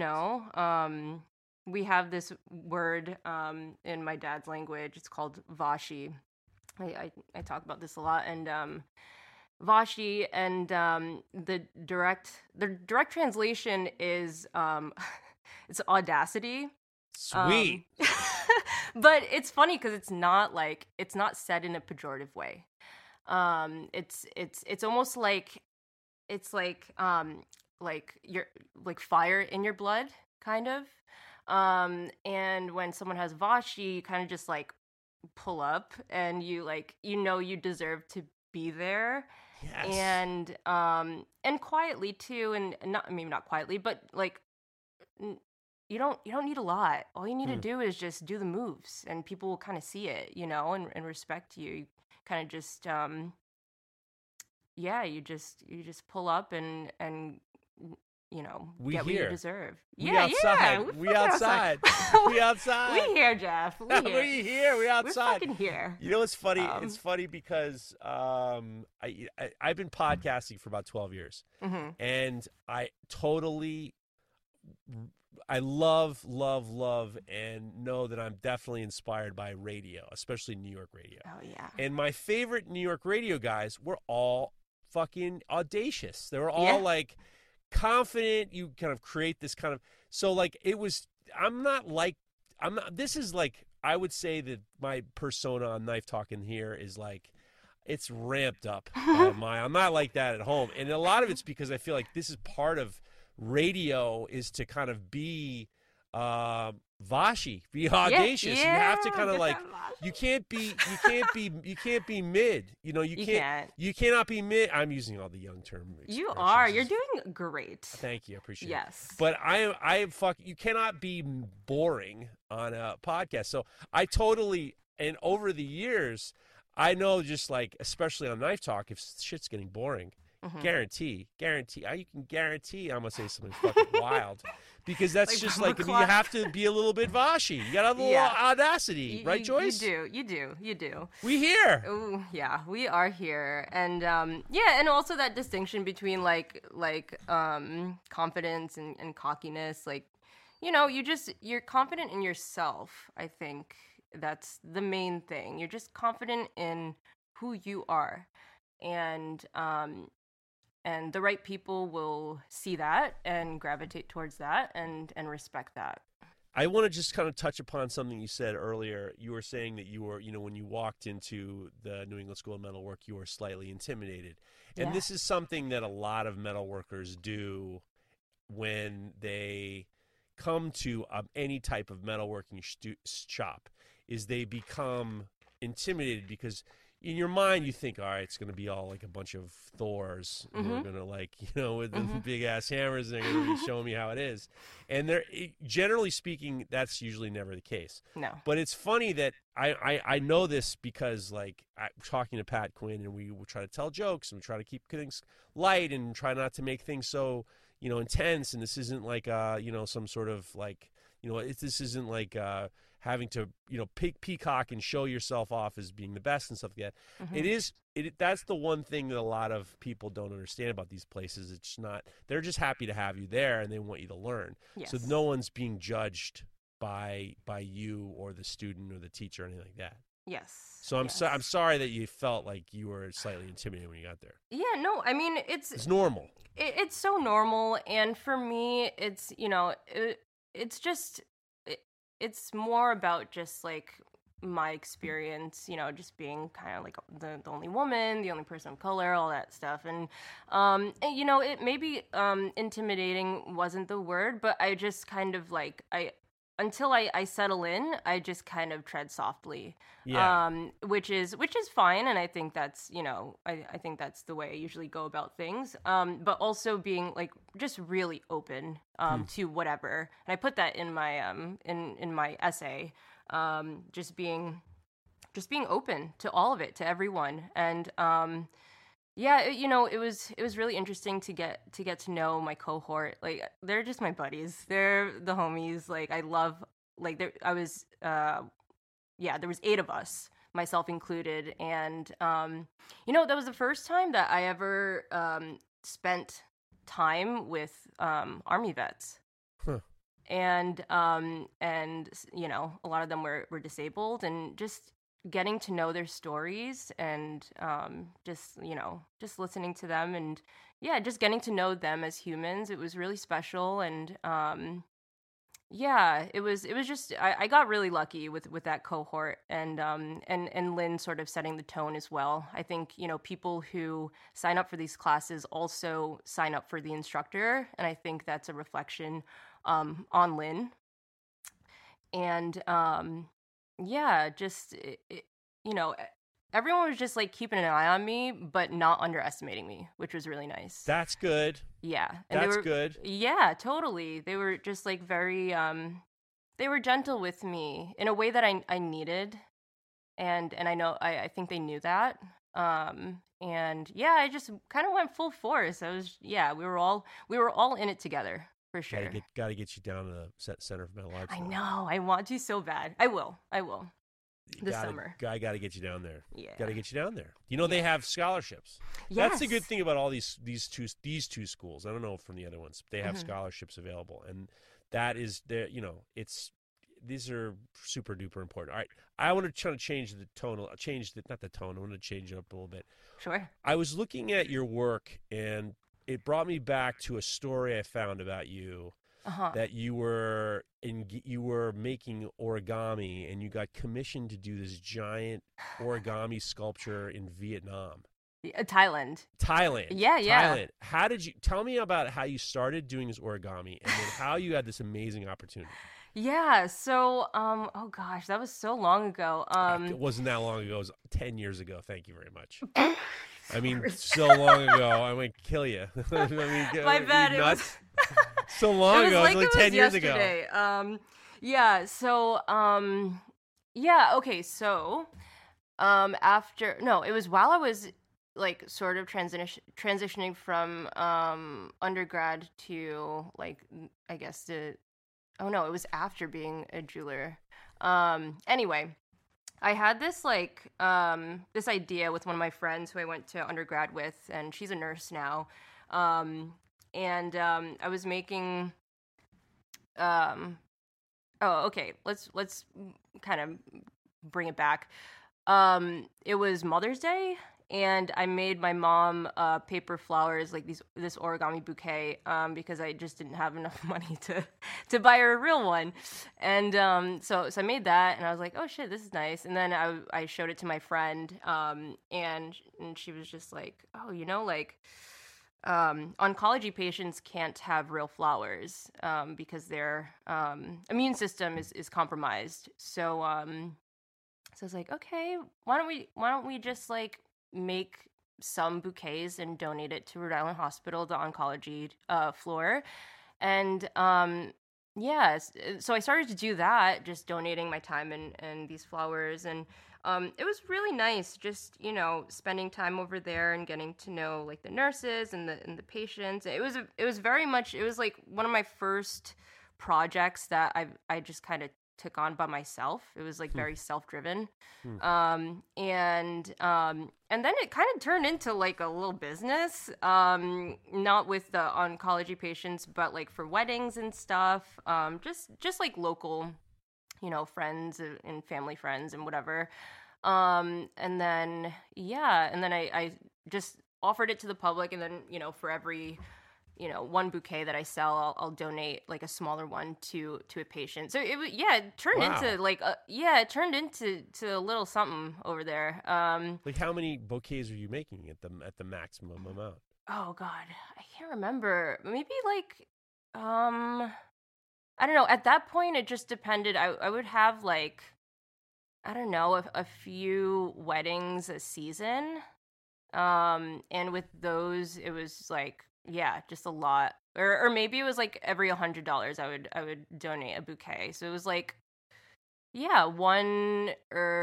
We have this word in my dad's language. It's called vashi. I talk about this a lot. And vashi, and the direct translation is it's audacity. Sweet. But it's funny because it's not said in a pejorative way. It's almost like you're like fire in your blood, kind of. And when someone has vashi, you kind of just like pull up, and you like, you deserve to be there. Yes. And quietly too, and not quietly, but like, you don't need a lot. All you need to do is just do the moves, and people will kind of see it, and respect you. You kind of just you just pull up and get what you deserve. We outside. We outside. We outside. We here, Jeff. We here. We outside. We're fucking here. You know what's funny? It's funny because I've been podcasting for about 12 years, and I love, and know that I'm definitely inspired by radio, especially New York radio. Oh, yeah. And my favorite New York radio guys were all fucking audacious. They were all like confident. You kind of create this kind of, so like this is like, I would say that my persona on Knife Talking here is like, it's ramped up. I'm not like that at home. And a lot of it's because I feel like this is part of radio is to kind of be Vashi, be audacious. Yeah, you have to kind of like you can't be mid. You know, you cannot be mid. I'm using all the young term. You are. You're doing great. Thank you. I appreciate it. Yes. But you cannot be boring on a podcast. So I totally, and over the years, I know just like, especially on Knife Talk, if shit's getting boring, guarantee, you can guarantee I'm going to say something fucking wild. Because that's like just like, I mean, you have to be a little bit Vashi. You got to have a little audacity, right, Joyce? You do. We here. Ooh, yeah, we are here. And and also that distinction between like confidence and cockiness. Like, you know, you're confident in yourself. I think that's the main thing. You're just confident in who you are. And the right people will see that and gravitate towards that and respect that. I want to just kind of touch upon something you said earlier. You were saying that you were, you know, when you walked into the New England School of Metal Work, you were slightly intimidated. And this is something that a lot of metal workers do when they come to any type of metalworking shop, is they become intimidated because in your mind, you think, all right, it's going to be all like a bunch of Thors. And they're going to like, you know, with the big ass hammers, and they're going to be showing me how it is. And generally speaking, that's usually never the case. No. But it's funny that I know this because like I'm talking to Pat Quinn, and we try to tell jokes and we try to keep things light and try not to make things so, you know, intense. And this isn't like, you know, some sort of like, you know, this isn't like, having to, you know, peacock and show yourself off as being the best and stuff like that. That's the one thing that a lot of people don't understand about these places. It's not, they're just happy to have you there and they want you to learn. Yes. So no one's being judged by you or the student or the teacher or anything like that. Yes. So I'm sorry that you felt like you were slightly intimidated when you got there. Yeah, no, I mean, it's normal. It's so normal. And for me, it's, you know, it's just, it's more about just like my experience, you know, just being kind of like the only woman, the only person of color, all that stuff. And you know, it maybe intimidating wasn't the word, but I just kind of like, until I settle in, I just kind of tread softly, which is fine. And I think that's, you know, I think that's the way I usually go about things. But also being like just really open to whatever. And I put that in my in my essay, just being open to all of it, to everyone. And yeah, you know, it was really interesting to get to know my cohort. Like, they're just my buddies. They're the homies. Like, I love, like, there was 8 of us, myself included. And, you know, that was the first time that I ever spent time with Army vets. Huh. And, you know, a lot of them were disabled, and just getting to know their stories and just listening to them, and just getting to know them as humans. It was really special. And it was just, I got really lucky with that cohort, and Lynn sort of setting the tone as well. I think, you know, people who sign up for these classes also sign up for the instructor, and I think that's a reflection on Lynn. And you know, everyone was just like keeping an eye on me, but not underestimating me, which was really nice. That's good. Yeah. And that's good. Yeah, totally. They were just like very, they were gentle with me in a way that I needed. And I know, I think they knew that. And yeah, I just kind of went full force. We were all in it together. For sure. Got to get you down to the Center for Mental Arts. I know. I want to so bad. I will. This summer. I got to get you down there. Yeah. Got to get you down there. You know, they have scholarships. Yes. That's the good thing about all these two schools. I don't know from the other ones. They have scholarships available, and that is you know, these are super duper important. All right. I want to try to change the tone, not the tone. I want to change it up a little bit. Sure. I was looking at your work, and it brought me back to a story I found about you, that you were making origami, and you got commissioned to do this giant origami sculpture in Vietnam. Thailand. Yeah. Thailand. How did you tell me about how you started doing this origami and then how you had this amazing opportunity? Yeah. So, oh gosh, that was so long ago. It wasn't that long ago. It was 10 years ago. Thank you very much. I mean, so long ago. I might kill you. I mean, my bad. It was so long ago. It was like 10 years yesterday. ago. Yeah. So, yeah. Okay. So, it was while I was like sort of transitioning from undergrad to like, I guess it was after being a jeweler. Anyway, I had this like this idea with one of my friends who I went to undergrad with, and she's a nurse now. And I was making let's kind of bring it back. It was Mother's Day, and I made my mom paper flowers, like this origami bouquet, because I just didn't have enough money to buy her a real one. And so I made that, and I was like, oh shit, this is nice. And then I showed it to my friend, and she was just like, oh, like oncology patients can't have real flowers because their immune system is compromised. So I was like, okay, why don't we just like make some bouquets and donate it to Rhode Island Hospital, the oncology floor. And so I started to do that, just donating my time and these flowers. And it was really nice just, spending time over there and getting to know like the nurses and the patients. It was very much, it was like one of my first projects that I just kind of took on by myself. It was like very self-driven. And then it kind of turned into like a little business, not with the oncology patients, but like for weddings and stuff, just like local, friends and family friends and whatever. And then I just offered it to the public, and then, for every one bouquet that I sell, I'll donate like a smaller one to a patient. So it turned into a little something over there. Like how many bouquets are you making at the maximum amount? Oh God, I can't remember. Maybe like, I don't know. At that point, it just depended. I would have like, I don't know, a few weddings a season. And with those, it was like, yeah, just a lot. Or maybe it was like every $100 I would donate a bouquet. So it was like, one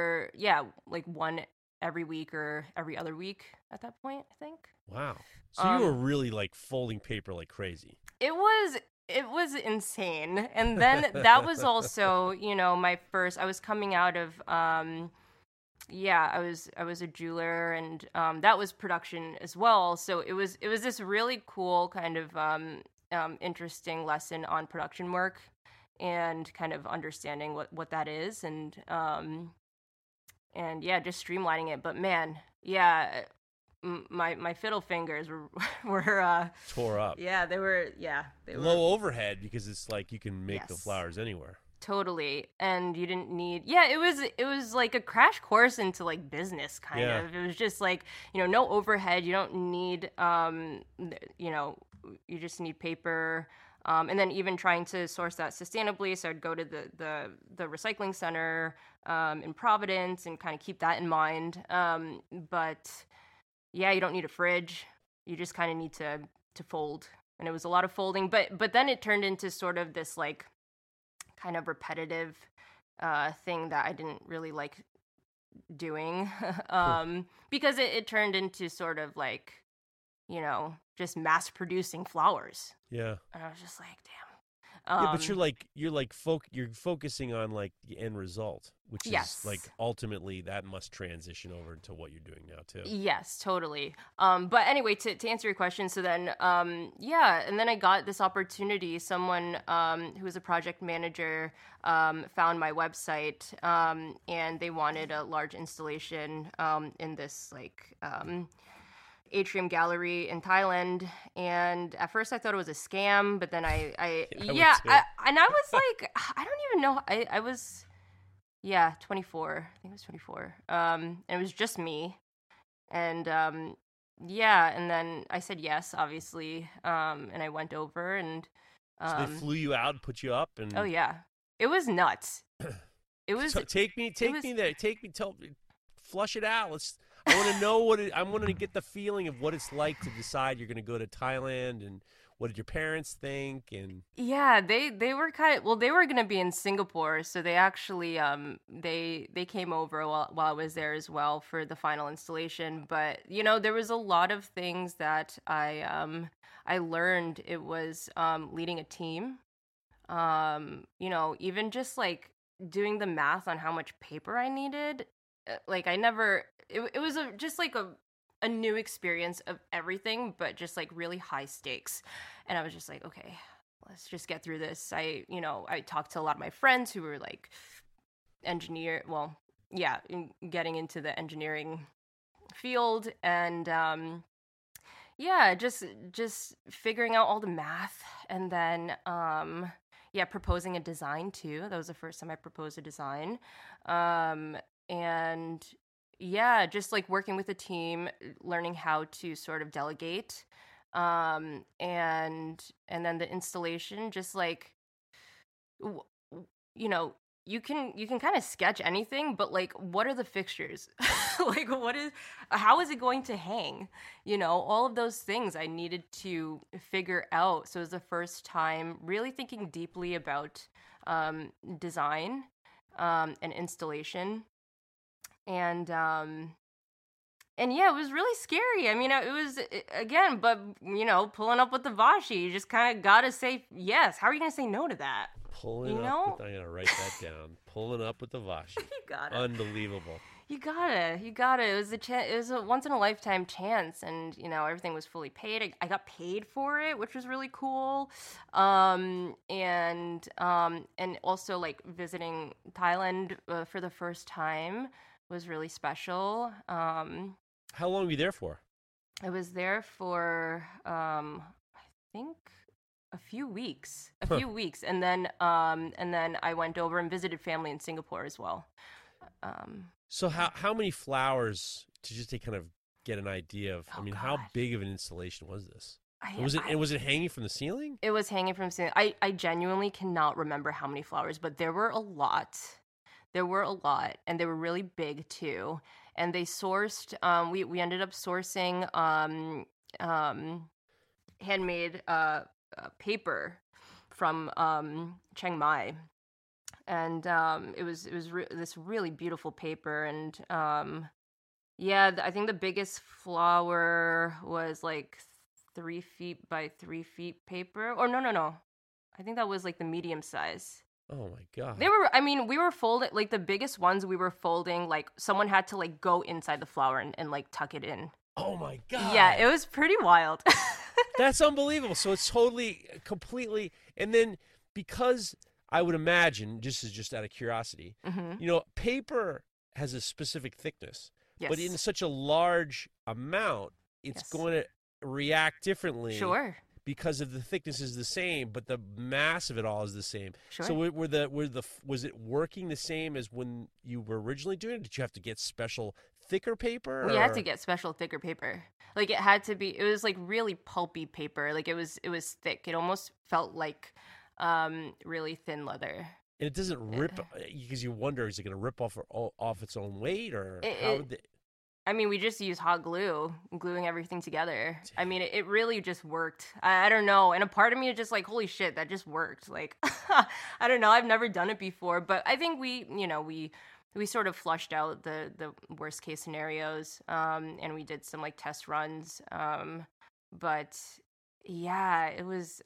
every week or every other week at that point, I think. Wow. So you were really like folding paper like crazy. It was insane. And then that was also, my first, I was coming out of I was a jeweler, and that was production as well. So it was this really cool kind of interesting lesson on production work and kind of understanding what that is, and just streamlining it. But man, my fiddle fingers were tore up. Yeah, they were low overhead because it's like you can make the flowers anywhere. Totally. And you didn't need, it was like a crash course into like business kind of. It was just like, no overhead. You don't need, you just need paper. And then even trying to source that sustainably. So I'd go to the recycling center in Providence and kind of keep that in mind. But you don't need a fridge. You just kind of need to fold. And it was a lot of folding. But then it turned into sort of this like kind of repetitive thing that I didn't really like doing because it turned into sort of like, just mass producing flowers. Yeah. And I was just like, damn. But you're focusing on like the end result, which is like ultimately that must transition over to what you're doing now too. Yes, totally. But anyway, to answer your question, so then and then I got this opportunity. Someone who was a project manager found my website, and they wanted a large installation in this like atrium gallery in Thailand, and at first I thought it was a scam, but then I was like, I don't even know. I was 24. I think it was 24. And it was just me, and yeah, and then I said yes, obviously, and I went over and. So they flew you out and put you up, and oh yeah, it was nuts. It was. So take me there. Flush it out. I want to know I want to get the feeling of what it's like to decide you're going to go to Thailand, and what did your parents think? And yeah, they were they were going to be in Singapore, so they actually they came over while I was there as well for the final installation. But there was a lot of things that I learned. It was leading a team. Even just like doing the math on how much paper I needed. Like it was just like a new experience of everything, but just like really high stakes. And I was just like, okay, let's just get through this. I talked to a lot of my friends who were like getting into the engineering field, and just figuring out all the math, and then proposing a design too. That was the first time I proposed a design. And just like working with a team, learning how to sort of delegate, and then the installation, just like, you can kind of sketch anything, but like, what are the fixtures? Like, how is it going to hang? All of those things I needed to figure out. So it was the first time really thinking deeply about design and installation. And yeah, it was really scary. I mean, it was, again, but, pulling up with the Vashi, you just kind of got to say yes. How are you going to say no to that? I'm going to write that down. Pulling up with the Vashi. You got it. Unbelievable. You got it. It was a once in a lifetime chance, and everything was fully paid. I got paid for it, which was really cool. And also like visiting Thailand for the first time was really special. How long were you there for? I was there for I think a few weeks, and then I went over and visited family in Singapore as well. So how many flowers, to just to kind of get an idea of? I mean, how big of an installation was this? Was it hanging from the ceiling? It was hanging from the ceiling. I genuinely cannot remember how many flowers, but there were a lot. And they were really big too. And they sourced. We ended up sourcing handmade paper from Chiang Mai. And it was this really beautiful paper, and I think the biggest flower was like 3 feet by 3 feet paper. Or no, I think that was like the medium size. Oh my god! We were folding, like the biggest ones we were folding, like someone had to like go inside the flower and like tuck it in. Oh my god! Yeah, it was pretty wild. That's unbelievable. So it's completely, and then because I would imagine, just out of curiosity, paper has a specific thickness, but in such a large amount, it's going to react differently. Sure. Because of the thickness is the same, but the mass of it all is the same. Sure. So was it working the same as when you were originally doing it? Did you have to get special thicker paper? We had to get special thicker paper. Like it had to be. It was like really pulpy paper. Like it was thick. It almost felt like really thin leather. And it doesn't rip, because you wonder, is it going to rip off its own weight, or we just use hot glue, gluing everything together. I mean, it really just worked. I don't know. And a part of me is just like, holy shit, that just worked. Like, I don't know. I've never done it before, but I think we sort of flushed out the worst case scenarios, and we did some like test runs. But yeah, it was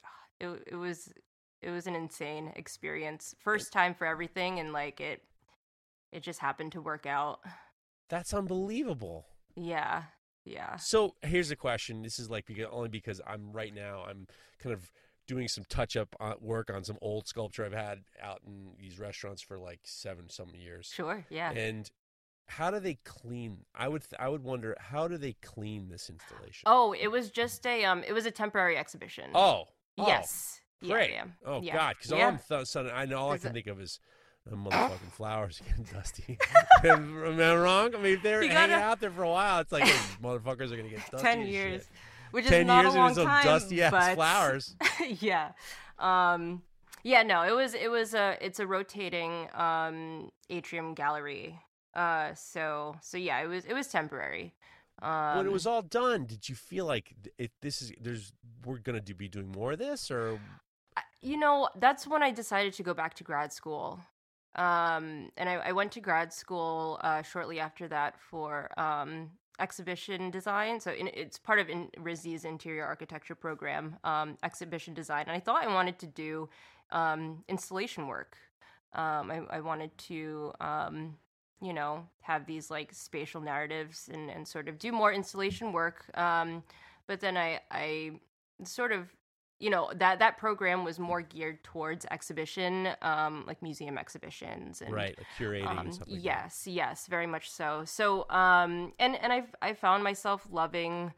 an insane experience. First time for everything, and like it just happened to work out. That's unbelievable. Yeah. So here's a question. This is like only because I'm kind of doing some touch-up work on some old sculpture I've had out in these restaurants for like 7-something years. Sure, yeah. And how do they clean? I would wonder, how do they clean this installation? Oh, it was just it was a temporary exhibition. Oh. Yes. Great. Yeah. Oh yeah. God, because all I can think of is The motherfucking flowers are getting dusty. Am I wrong? I mean, if they're hanging out there for a while, it's like those motherfuckers are gonna get dusty. 10 years, shit. which is not a long some time. Dusty ass flowers. Yeah. Yeah, no, it's a rotating atrium gallery. So yeah, it was temporary. When it was all done, did you feel like we're gonna be doing more of this, or? That's when I decided to go back to grad school. And I went to grad school shortly after that for exhibition design. So it's part of RISD's interior architecture program, exhibition design. And I thought I wanted to do installation work. I wanted to, have these like spatial narratives and sort of do more installation work. But then I sort of, that program was more geared towards exhibition, like museum exhibitions and right, like curating and stuff like that. Yes, very much so. So, and I found myself loving,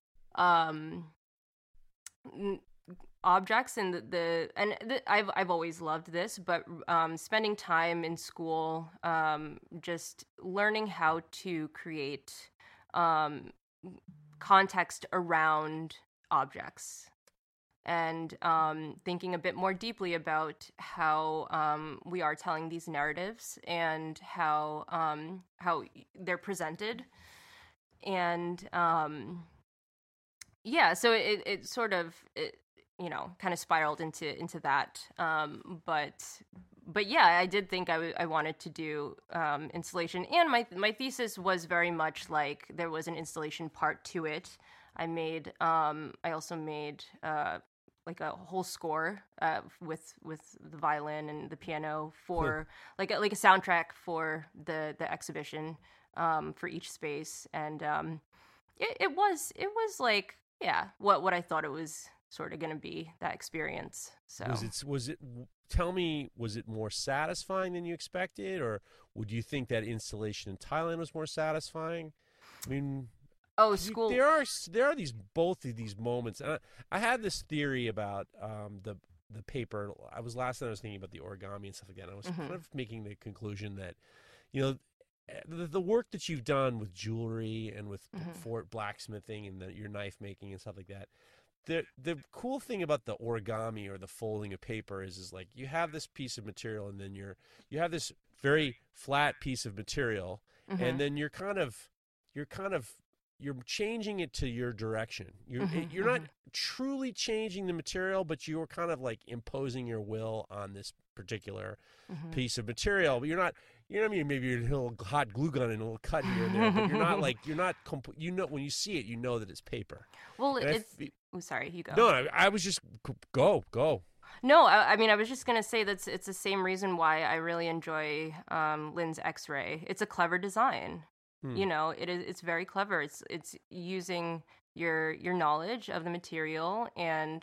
objects and I've always loved this, but spending time in school, just learning how to create context around objects. And thinking a bit more deeply about how we are telling these narratives and how they're presented, and so it sort of kind of spiraled into that. But yeah, I did think I wanted to do installation, and my thesis was very much like there was an installation part to it. I also made like a whole score with the violin and the piano for like a soundtrack for the exhibition for each space, and it was like what I thought it was sort of going to be, that experience. So was it tell me, was it more satisfying than you expected, or would you think that installation in Thailand was more satisfying? I mean, school. There are both of these moments. And I had this theory about the paper. Last night I was thinking about the origami and stuff like that. And I was kind of making the conclusion that, the work that you've done with jewelry and with fort blacksmithing and your knife making and stuff like that. The cool thing about the origami or the folding of paper is like you have this piece of material, and then you have this very flat piece of material, and then you're changing it to your direction. You're not truly changing the material, but you're kind of like imposing your will on this particular piece of material. But you're not, maybe you're a little hot glue gun and a little cut here and there, but you're not when you see it, you know that it's paper. Well, sorry, you go. No, I was just, go. No, I mean, I was just going to say that it's the same reason why I really enjoy Lin's X-Ray. It's a clever design. It's very clever. It's using your knowledge of the material and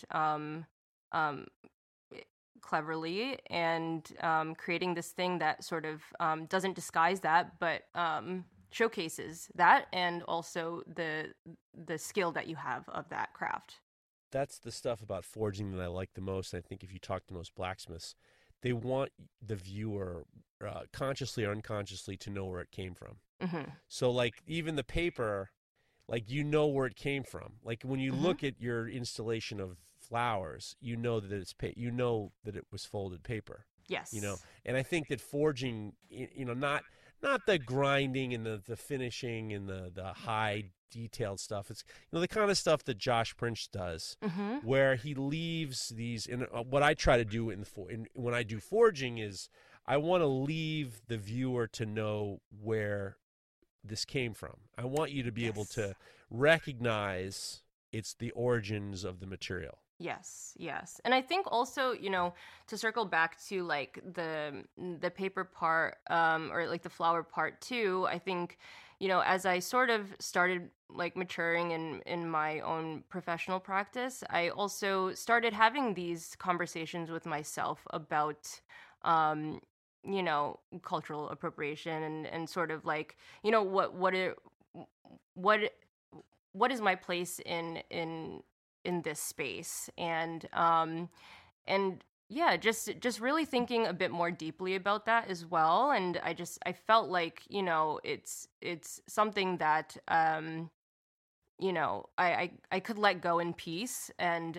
cleverly, and creating this thing that sort of doesn't disguise that, but showcases that, and also the skill that you have of that craft. That's the stuff about forging that I like the most. I think if you talk to most blacksmiths, they want the viewer, consciously or unconsciously, to know where it came from. So like even the paper, like where it came from. Like when you look at your installation of flowers, you know that it's that it was folded paper. Yes. And I think that forging, not the grinding and the finishing and the high detailed stuff. It's the kind of stuff that Josh Prince does, where he leaves these. And what I try to do when I do forging is I want to leave the viewer to know where this came from. I want you to be able to recognize it's the origins of the material. Yes. And I think also, to circle back to like the paper part, or like the flower part too, I think, as I sort of started like maturing in my own professional practice, I also started having these conversations with myself about, cultural appropriation and sort of like, what is my place in this space, and yeah, just really thinking a bit more deeply about that as well. And I felt like, it's something that, I could let go in peace, and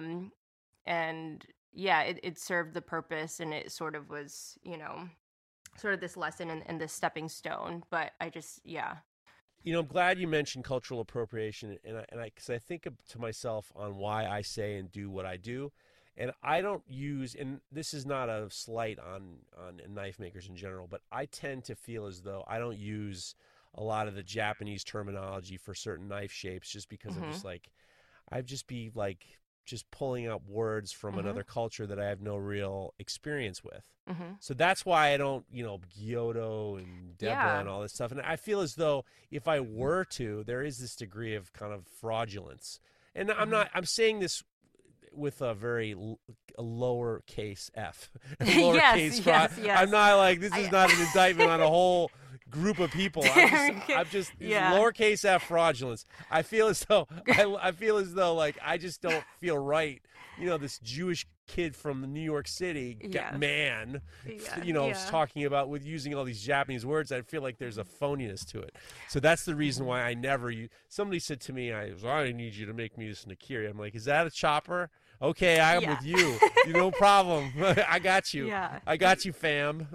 yeah, it served the purpose, and it sort of was, sort of this lesson and this stepping stone. But yeah. I'm glad you mentioned cultural appropriation, because I think to myself on why I say and do what I do, and I don't use, and this is not a slight on knife makers in general, but I tend to feel as though I don't use a lot of the Japanese terminology for certain knife shapes, just because I'm just like, I'd just be like just pulling out words from another culture that I have no real experience with. So that's why I don't, Gyoto and Debra and all this stuff. And I feel as though if I were to, there is this degree of kind of fraudulence. And I'm saying this with a very lowercase f. Lowercase yes. I'm not like, this is not an indictment on a whole group of people. I'm just lowercase f fraudulence. I feel as though like I just don't feel right. This Jewish kid from New York City man, talking about with using all these Japanese words. I feel like there's a phoniness to it. So that's the reason why I never use. Somebody said to me, I need you to make me this Nakiri. I'm like, is that a chopper? Okay, I'm with you. No problem. I got you. Yeah. I got you, fam.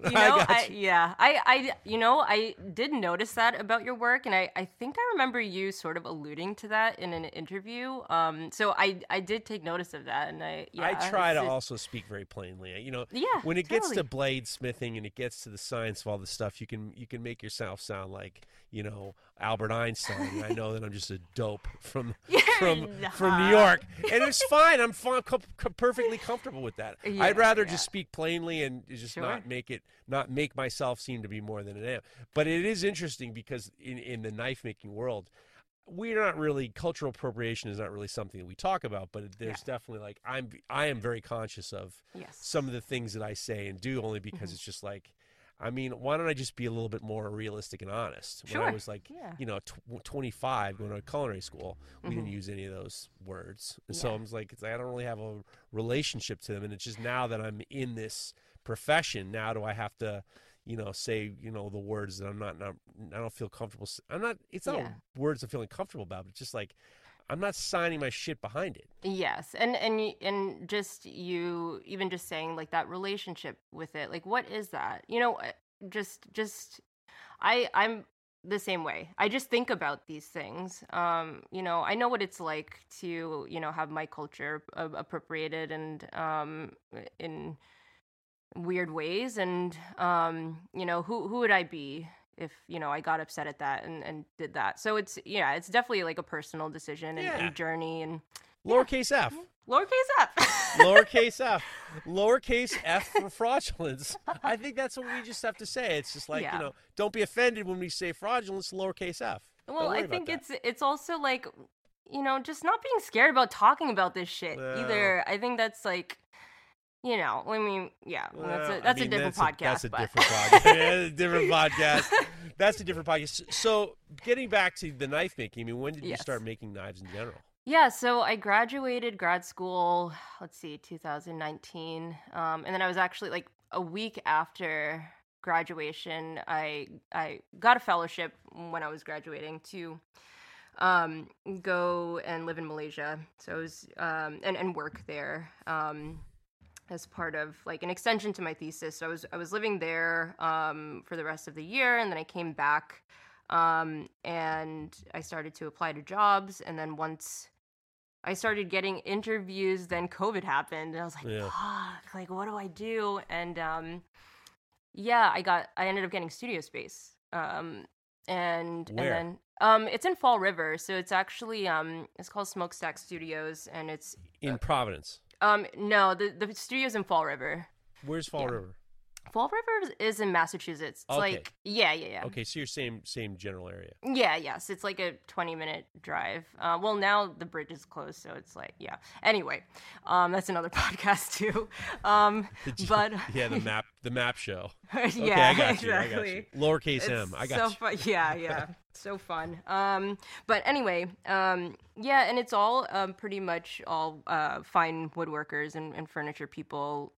I did notice that about your work, and I think I remember you sort of alluding to that in an interview. So I did take notice of that, and I try to also speak very plainly. When it gets to bladesmithing and it gets to the science of all this stuff, you can make yourself sound like Albert Einstein. I know that I'm just a dope from New York, and it's fine. I'm perfectly comfortable with that. I'd rather just speak plainly and just not make myself seem to be more than I am. But it is interesting because in the knife making world, we're not really, cultural appropriation is not really something that we talk about, but there's definitely like, I am very conscious of some of the things that I say and do, only because it's just like, why don't I just be a little bit more realistic and honest? When I was like, 25 going to culinary school, we didn't use any of those words. And so I was like, I don't really have a relationship to them. And it's just now that I'm in this profession, now do I have to, say, the words that I don't feel comfortable. It's not words I'm feeling comfortable about, but just like, I'm not signing my shit behind it. Yes, and just you even just saying like that relationship with it, like what is that? I'm the same way. I just think about these things. I know what it's like to have my culture appropriated and in weird ways, and who would I be if I got upset at that and did that. So it's definitely like a personal decision and journey, and lowercase f lowercase f for fraudulence. I think that's what we just have to say. It's just like don't be offended when we say fraudulence, lowercase f. Well, I think it's also like just not being scared about talking about this shit either. I think that's like that's a different podcast. That's a different podcast. Different podcast. That's a different podcast. So getting back to the knife making, when did you start making knives in general? Yeah, so I graduated grad school, 2019. And then I was actually like a week after graduation, I got a fellowship when I was graduating to go and live in Malaysia. So I was and work there. As part of like an extension to my thesis. So I was living there for the rest of the year, and then I came back and I started to apply to jobs, and then once I started getting interviews, then COVID happened, and I was like, fuck, like what do I do? And I ended up getting studio space. Where? And then it's in Fall River, so it's actually it's called Smokestack Studios, and it's in Providence. No, the studio's in Fall River. Where's Fall River? Fall River is in Massachusetts. It's like, yeah. Okay, so you're same general area. Yeah, yes. It's like a 20-minute drive. Well, now the bridge is closed, so it's like, yeah. Anyway, that's another podcast too. But yeah, the map show. Okay, yeah, I got exactly. you. Lowercase m. I got so fun. Yeah. So fun. But anyway, yeah, and it's all pretty much all fine woodworkers and furniture people.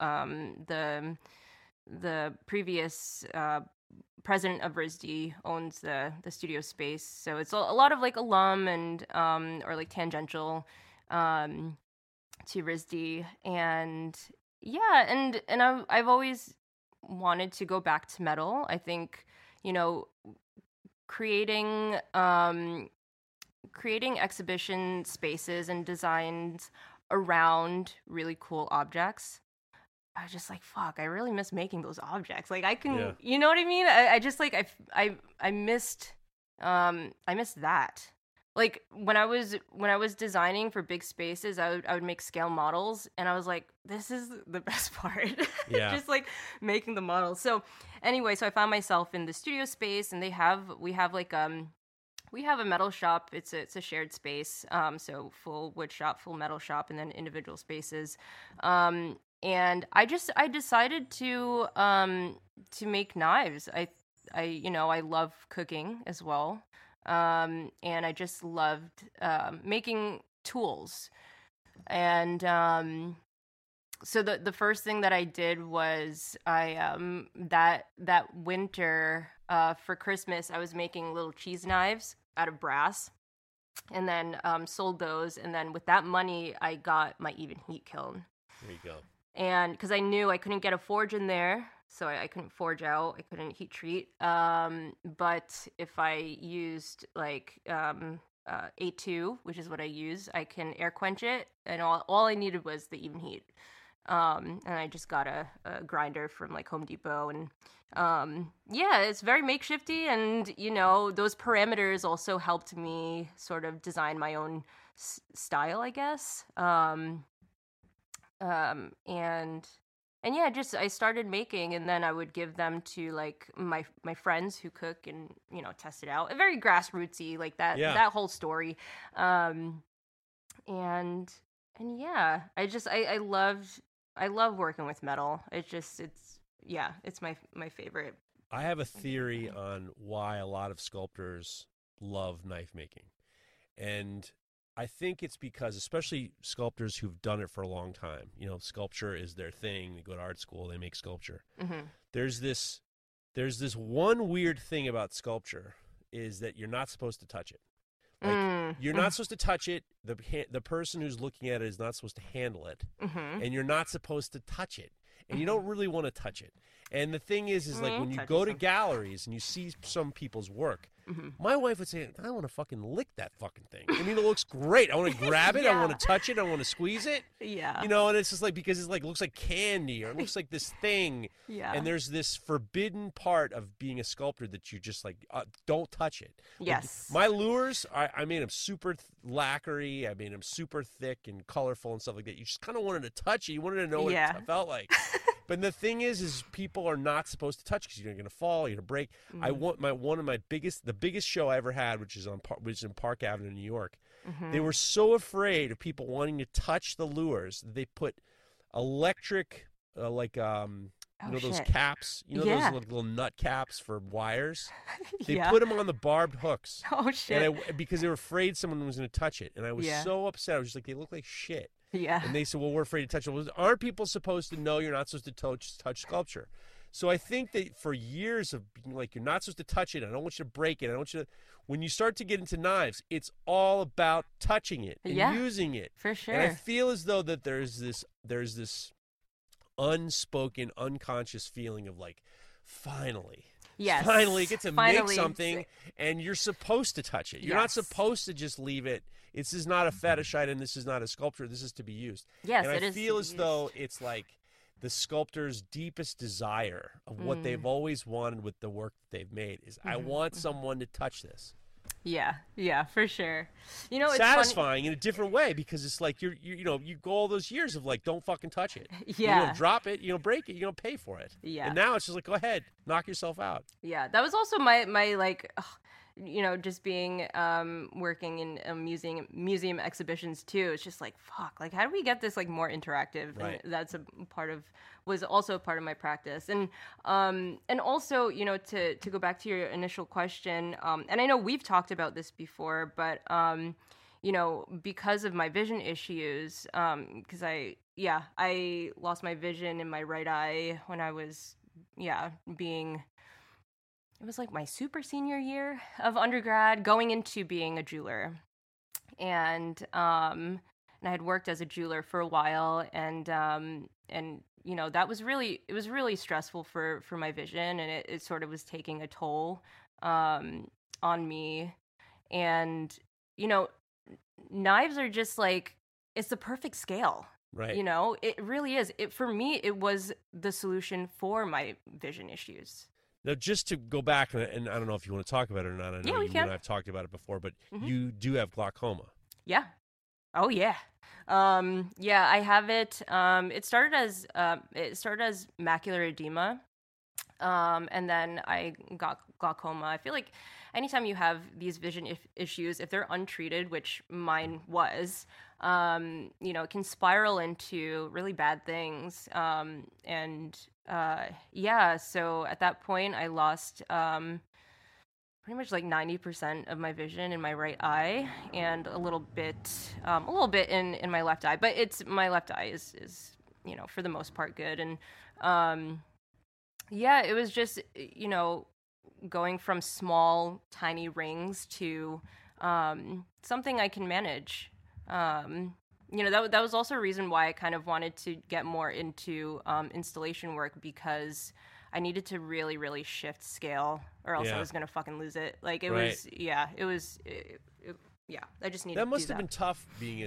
The previous president of RISD owns the studio space, so it's a lot of like alum and or like tangential to RISD, and yeah, and I've always wanted to go back to metal. I think, you know, creating exhibition spaces and designs around really cool objects. I was just like, fuck, I really miss making those objects. Like I can, you know what I mean? I just like, I missed that. Like when I was designing for big spaces, I would make scale models, and I was like, this is the best part. Yeah. Just like making the models. So anyway, so I found myself in the studio space, and we have a metal shop. It's a shared space. So full wood shop, full metal shop, and then individual spaces. And I decided to make knives. I love cooking as well. And I just loved making tools. And so the first thing that I did was that winter for Christmas, I was making little cheese knives out of brass, and then sold those. And then with that money, I got my Even Heat kiln. There you go. And because I knew I couldn't get a forge in there, so I couldn't forge out, I couldn't heat treat. But if I used like A2, which is what I use, I can air quench it, and all I needed was the Even Heat. And I just got a grinder from like Home Depot, and yeah, it's very makeshifty, and you know, those parameters also helped me sort of design my own style, I guess. And yeah, just I started making, and then I would give them to like my friends who cook and, you know, test it out. Very grassrootsy, like that that whole story. And yeah, I love working with metal. It's my favorite. I have a theory on why a lot of sculptors love knife making, and I think it's because, especially sculptors who've done it for a long time, you know, sculpture is their thing. They go to art school, they make sculpture. Mm-hmm. There's this one weird thing about sculpture, is that you're not supposed to touch it. Like, you're not supposed to touch it. The person who's looking at it is not supposed to handle it, and you're not supposed to touch it, and you don't really want to touch it. And the thing is like when you go to galleries and you see some people's work, my wife would say, I want to fucking lick that fucking thing. I mean, it looks great. I want to grab it. I want to touch it. I want to squeeze it. Yeah. You know, and it's just like, because it's like, looks like candy, or it looks like this thing. Yeah. And there's this forbidden part of being a sculptor that you just like, don't touch it. Yes. Like, my lures, I made them super lacquery. I made them super thick and colorful and stuff like that. You just kind of wanted to touch it. You wanted to know what it felt like. But the thing is people are not supposed to touch, because you're going to fall, you're going to break. I want the biggest show I ever had, which is in Park Avenue, New York. They were so afraid of people wanting to touch the lures, they put electric, those caps, those little nut caps for wires. They put them on the barbed hooks. Oh shit! Because they were afraid someone was going to touch it, and I was so upset. I was just like, they look like shit. Yeah. And they said, well, we're afraid to touch it. Well, aren't people supposed to know you're not supposed to touch sculpture? So I think that for years of being like, you're not supposed to touch it, I don't want you to break it, I don't want you to... When you start to get into knives, it's all about touching it and using it. For sure. And I feel as though that there's this unspoken, unconscious feeling of like, finally... Yes. Finally get to make something, and you're supposed to touch it. You're not supposed to just leave it. This is not a fetish item. This is not a sculpture. This is to be used. Yes, and it is. I feel as though it's like the sculptor's deepest desire of what they've always wanted with the work that they've made is, I want someone to touch this. Yeah, for sure. It's satisfying in a different way, because it's like you go all those years of like, don't fucking touch it. Yeah. Drop it, break it, pay for it. Yeah. And now it's just like, go ahead, knock yourself out. Yeah, that was also my like, just being working in museum exhibitions too. It's just like, fuck, like how do we get this like more interactive? Right. And that's was also a part of my practice. And also, to go back to your initial question, and I know we've talked about this before, but because of my vision issues, because I lost my vision in my right eye when I was it was like my super senior year of undergrad, going into being a jeweler. And I had worked as a jeweler for a while, and that was really stressful for my vision, and it sort of was taking a toll on me. And knives are just like, it's the perfect scale. Right. It really is. For me, it was the solution for my vision issues. Now, just to go back, and I don't know if you want to talk about it or not. I know you and I've talked about it before, but you do have glaucoma. Yeah. Oh, yeah. I have it. It started as macular edema, and then I got glaucoma. I feel like anytime you have these vision issues, if they're untreated, which mine was, it can spiral into really bad things. So at that point, I lost pretty much like 90% of my vision in my right eye, and a little bit in my left eye. But my left eye is for the most part good. And it was just going from small tiny rings to something I can manage. That was also a reason why I kind of wanted to get more into installation work, because I needed to really, really shift scale, or else I was going to fucking lose it. Like, I just needed to do that. That must have been tough being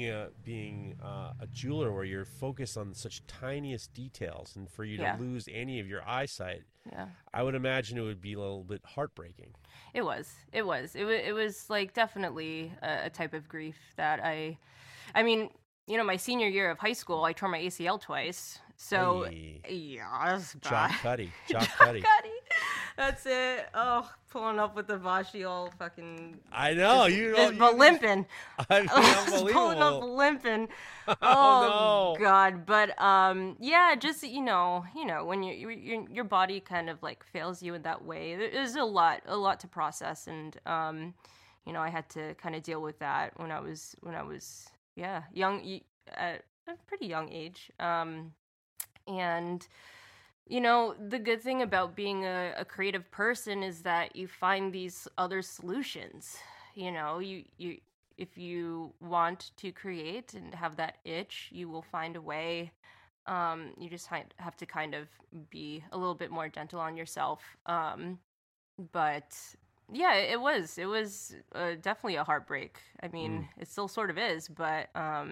a jeweler, where you're focused on such tiniest details, and for you to lose any of your eyesight. Yeah. I would imagine it would be a little bit heartbreaking. It was like definitely a type of grief that I mean, my senior year of high school, I tore my ACL twice. So, that's bad. Jock Cuddy. That's it. Oh, pulling up with the Vashi all fucking... I know. limping. I mean, unbelievable. Pulling up limping. Oh, no. God. But, just, when your body kind of, like, fails you in that way, there's a lot to process. And, I had to kind of deal with that when I was young, at a pretty young age. And, the good thing about being a creative person is that you find these other solutions. If you want to create and have that itch, you will find a way. You just have to kind of be a little bit more gentle on yourself. But yeah, it was definitely a heartbreak. I mean, it still sort of is, but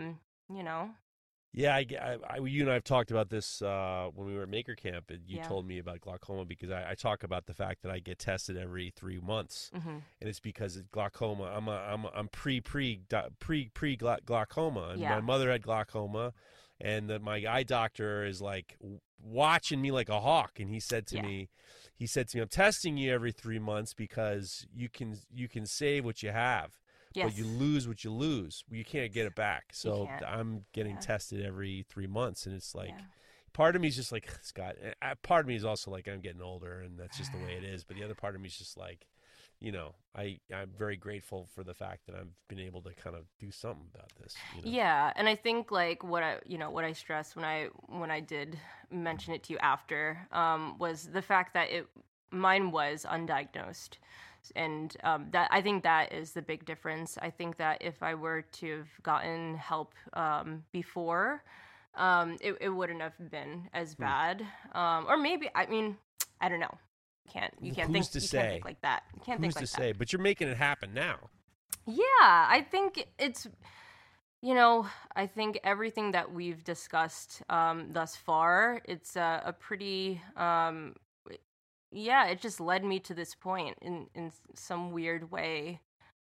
Yeah, you and I have talked about this when we were at Maker Camp, and you told me about glaucoma, because I talk about the fact that I get tested every 3 months, and it's because of glaucoma. I'm pre glaucoma, and my mother had glaucoma, and my eye doctor is like watching me like a hawk, and he said to me, I'm testing you every 3 months because you can save what you have. Yes. But you lose what you lose. You can't get it back. So I'm getting tested every 3 months, and it's like, part of me is just like, Scott. Part of me is also like, I'm getting older, and that's just the way it is. But the other part of me is just like, I'm very grateful for the fact that I've been able to kind of do something about this. Yeah, and I think like what I stressed when I did mention it to you after was the fact that mine was undiagnosed. And that, I think that is the big difference. I think that if I were to have gotten help before, it wouldn't have been as bad. Or maybe, I mean, I don't know. You can't think like that. You can't think like that. Who's to say? But you're making it happen now. Yeah, I think it's, I think everything that we've discussed thus far, it's a pretty... it just led me to this point in some weird way.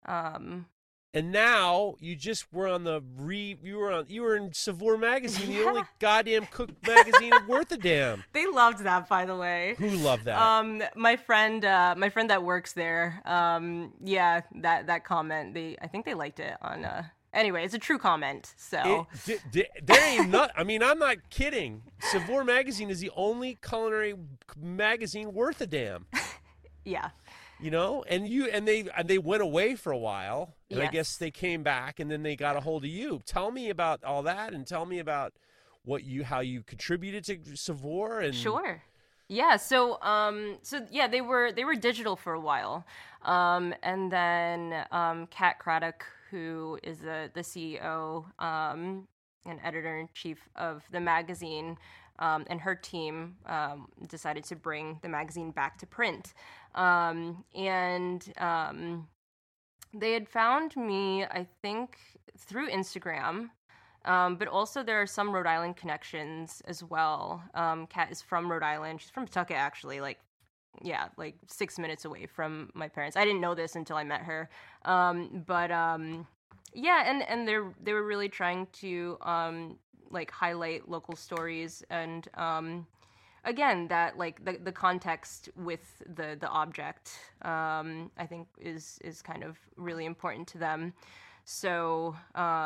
And now you just were on you were in Savoir magazine, the only goddamn cook magazine worth a damn. They loved that, by the way. Who loved that? My friend that works there. That comment. I think they liked it on. Anyway, it's a true comment. So there ain't not. I mean, I'm not kidding. Savoir magazine is the only culinary magazine worth a damn. Yeah. You know, and they went away for a while, and yes. I guess they came back, and then they got a hold of you. Tell me about all that, and tell me about how you contributed to Savoir. And sure, yeah. So they were digital for a while, and then Kat Craddock, who is the CEO and editor-in-chief of the magazine, and her team decided to bring the magazine back to print. They had found me, I think, through Instagram, but also there are some Rhode Island connections as well. Kat is from Rhode Island. She's from Pawtucket, actually, like 6 minutes away from my parents. I didn't know this until I met her. And they were really trying to highlight local stories and again, that the context with the object, I think is kind of really important to them. So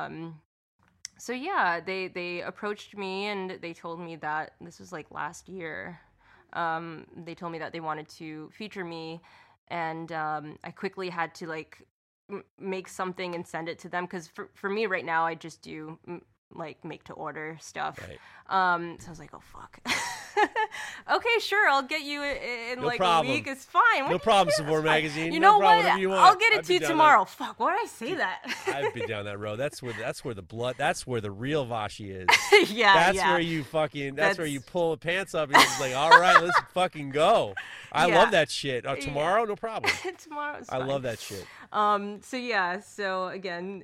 they approached me and they told me that this was last year. They told me that they wanted to feature me, and I quickly had to make something and send it to them, because for me right now I just do make to order stuff. Right. So I was like, oh fuck. Okay, sure, I'll get you in a week. It's fine. No problem, Savoir magazine. You know what? You I'll get it to you tomorrow. Fuck, why did I say that? I've been down that road. That's where the blood. That's where the real Vashi is. That's where you fucking. That's where you pull the pants up and it's like, all right, let's fucking go. I love that shit. Tomorrow, no problem. Tomorrow's fine. I love that shit. So again,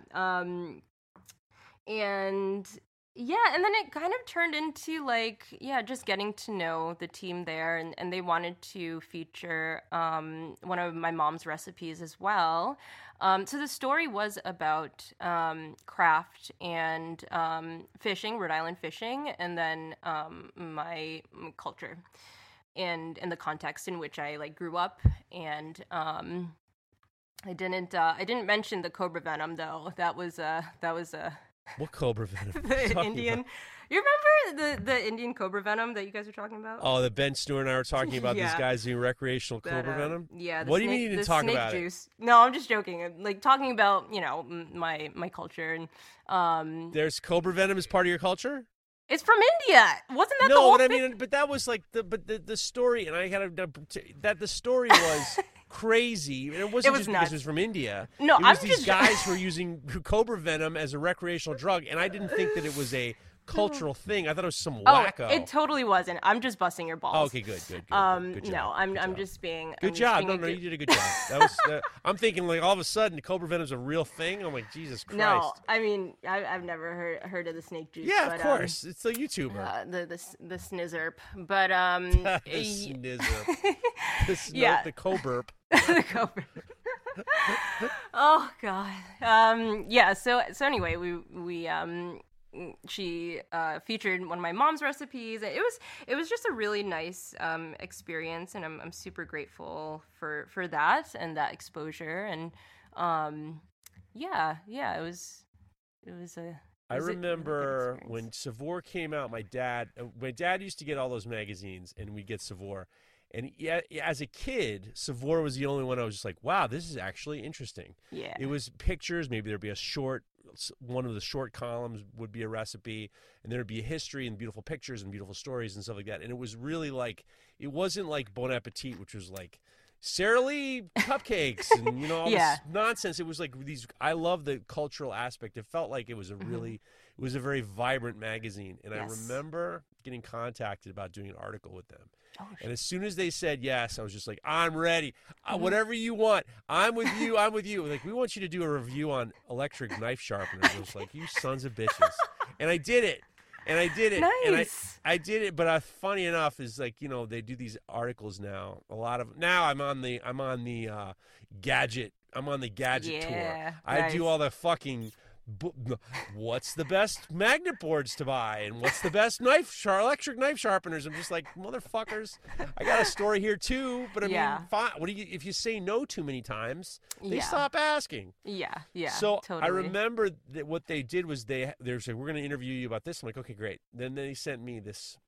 and then it kind of turned into just getting to know the team there, and they wanted to feature one of my mom's recipes as well. So the story was about craft and fishing, Rhode Island fishing, and then my culture and the context in which I grew up. And I didn't mention the cobra venom though. That was What cobra venom? The Indian. About? You remember the Indian cobra venom that you guys were talking about? Oh, that Ben Stewart and I were talking about these guys doing recreational cobra venom? Yeah. What do you mean you didn't talk about juice? No, I'm just joking. Talking about, my culture. And there's cobra venom as part of your culture? It's from India. Wasn't that the whole thing? But that was the story, and I had the story was crazy. And it wasn't just because it was from India. No, it was these guys who were using cobra venom as a recreational drug, and I didn't think that it was a cultural thing. I thought it was some wacko. It totally wasn't. I'm just busting your balls. Oh, okay, good job. No, I'm just being. Good job. No, you did a good job. That was. I'm thinking all of a sudden, cobra venom's a real thing. I'm like, Jesus Christ. No, I mean, I've never heard of the snake juice. Yeah, of course. It's a YouTuber. The snizzerp, but the snizzerp. The coburp. The coburp. Oh God. So anyway, we she featured one of my mom's recipes. It was just a really nice experience, and I'm super grateful for that and that exposure. And it was a. I remember when Savoir came out, my dad used to get all those magazines, and we'd get Savoir. And as a kid, Savoir was the only one I was just like, wow, this is actually interesting. Yeah. It was pictures. Maybe there'd be one of the short columns would be a recipe, and there'd be a history and beautiful pictures and beautiful stories and stuff like that. And it was really it wasn't like Bon Appetit, which was like Sara Lee cupcakes and all this nonsense. It was I love the cultural aspect. It felt like it was it was a very vibrant magazine. And yes. I remember getting contacted about doing an article with them. Oh, and as soon as they said yes, I was just like, I'm ready. Whatever you want. I'm with you. We want you to do a review on electric knife sharpeners. I was like, you sons of bitches. And I did it. Nice. And I did it. But funny enough is they do these articles now. I'm on the gadget gadget tour. I nice. do all the fucking what's the best magnet boards to buy and what's the best electric knife sharpeners. I'm just like, motherfuckers, I got a story here too, but I mean, fine. What do you, if you say no too many times, they stop asking. Yeah. So totally. I remember that what they did was they were like, we're going to interview you about this. I'm like, okay, great. Then they sent me this,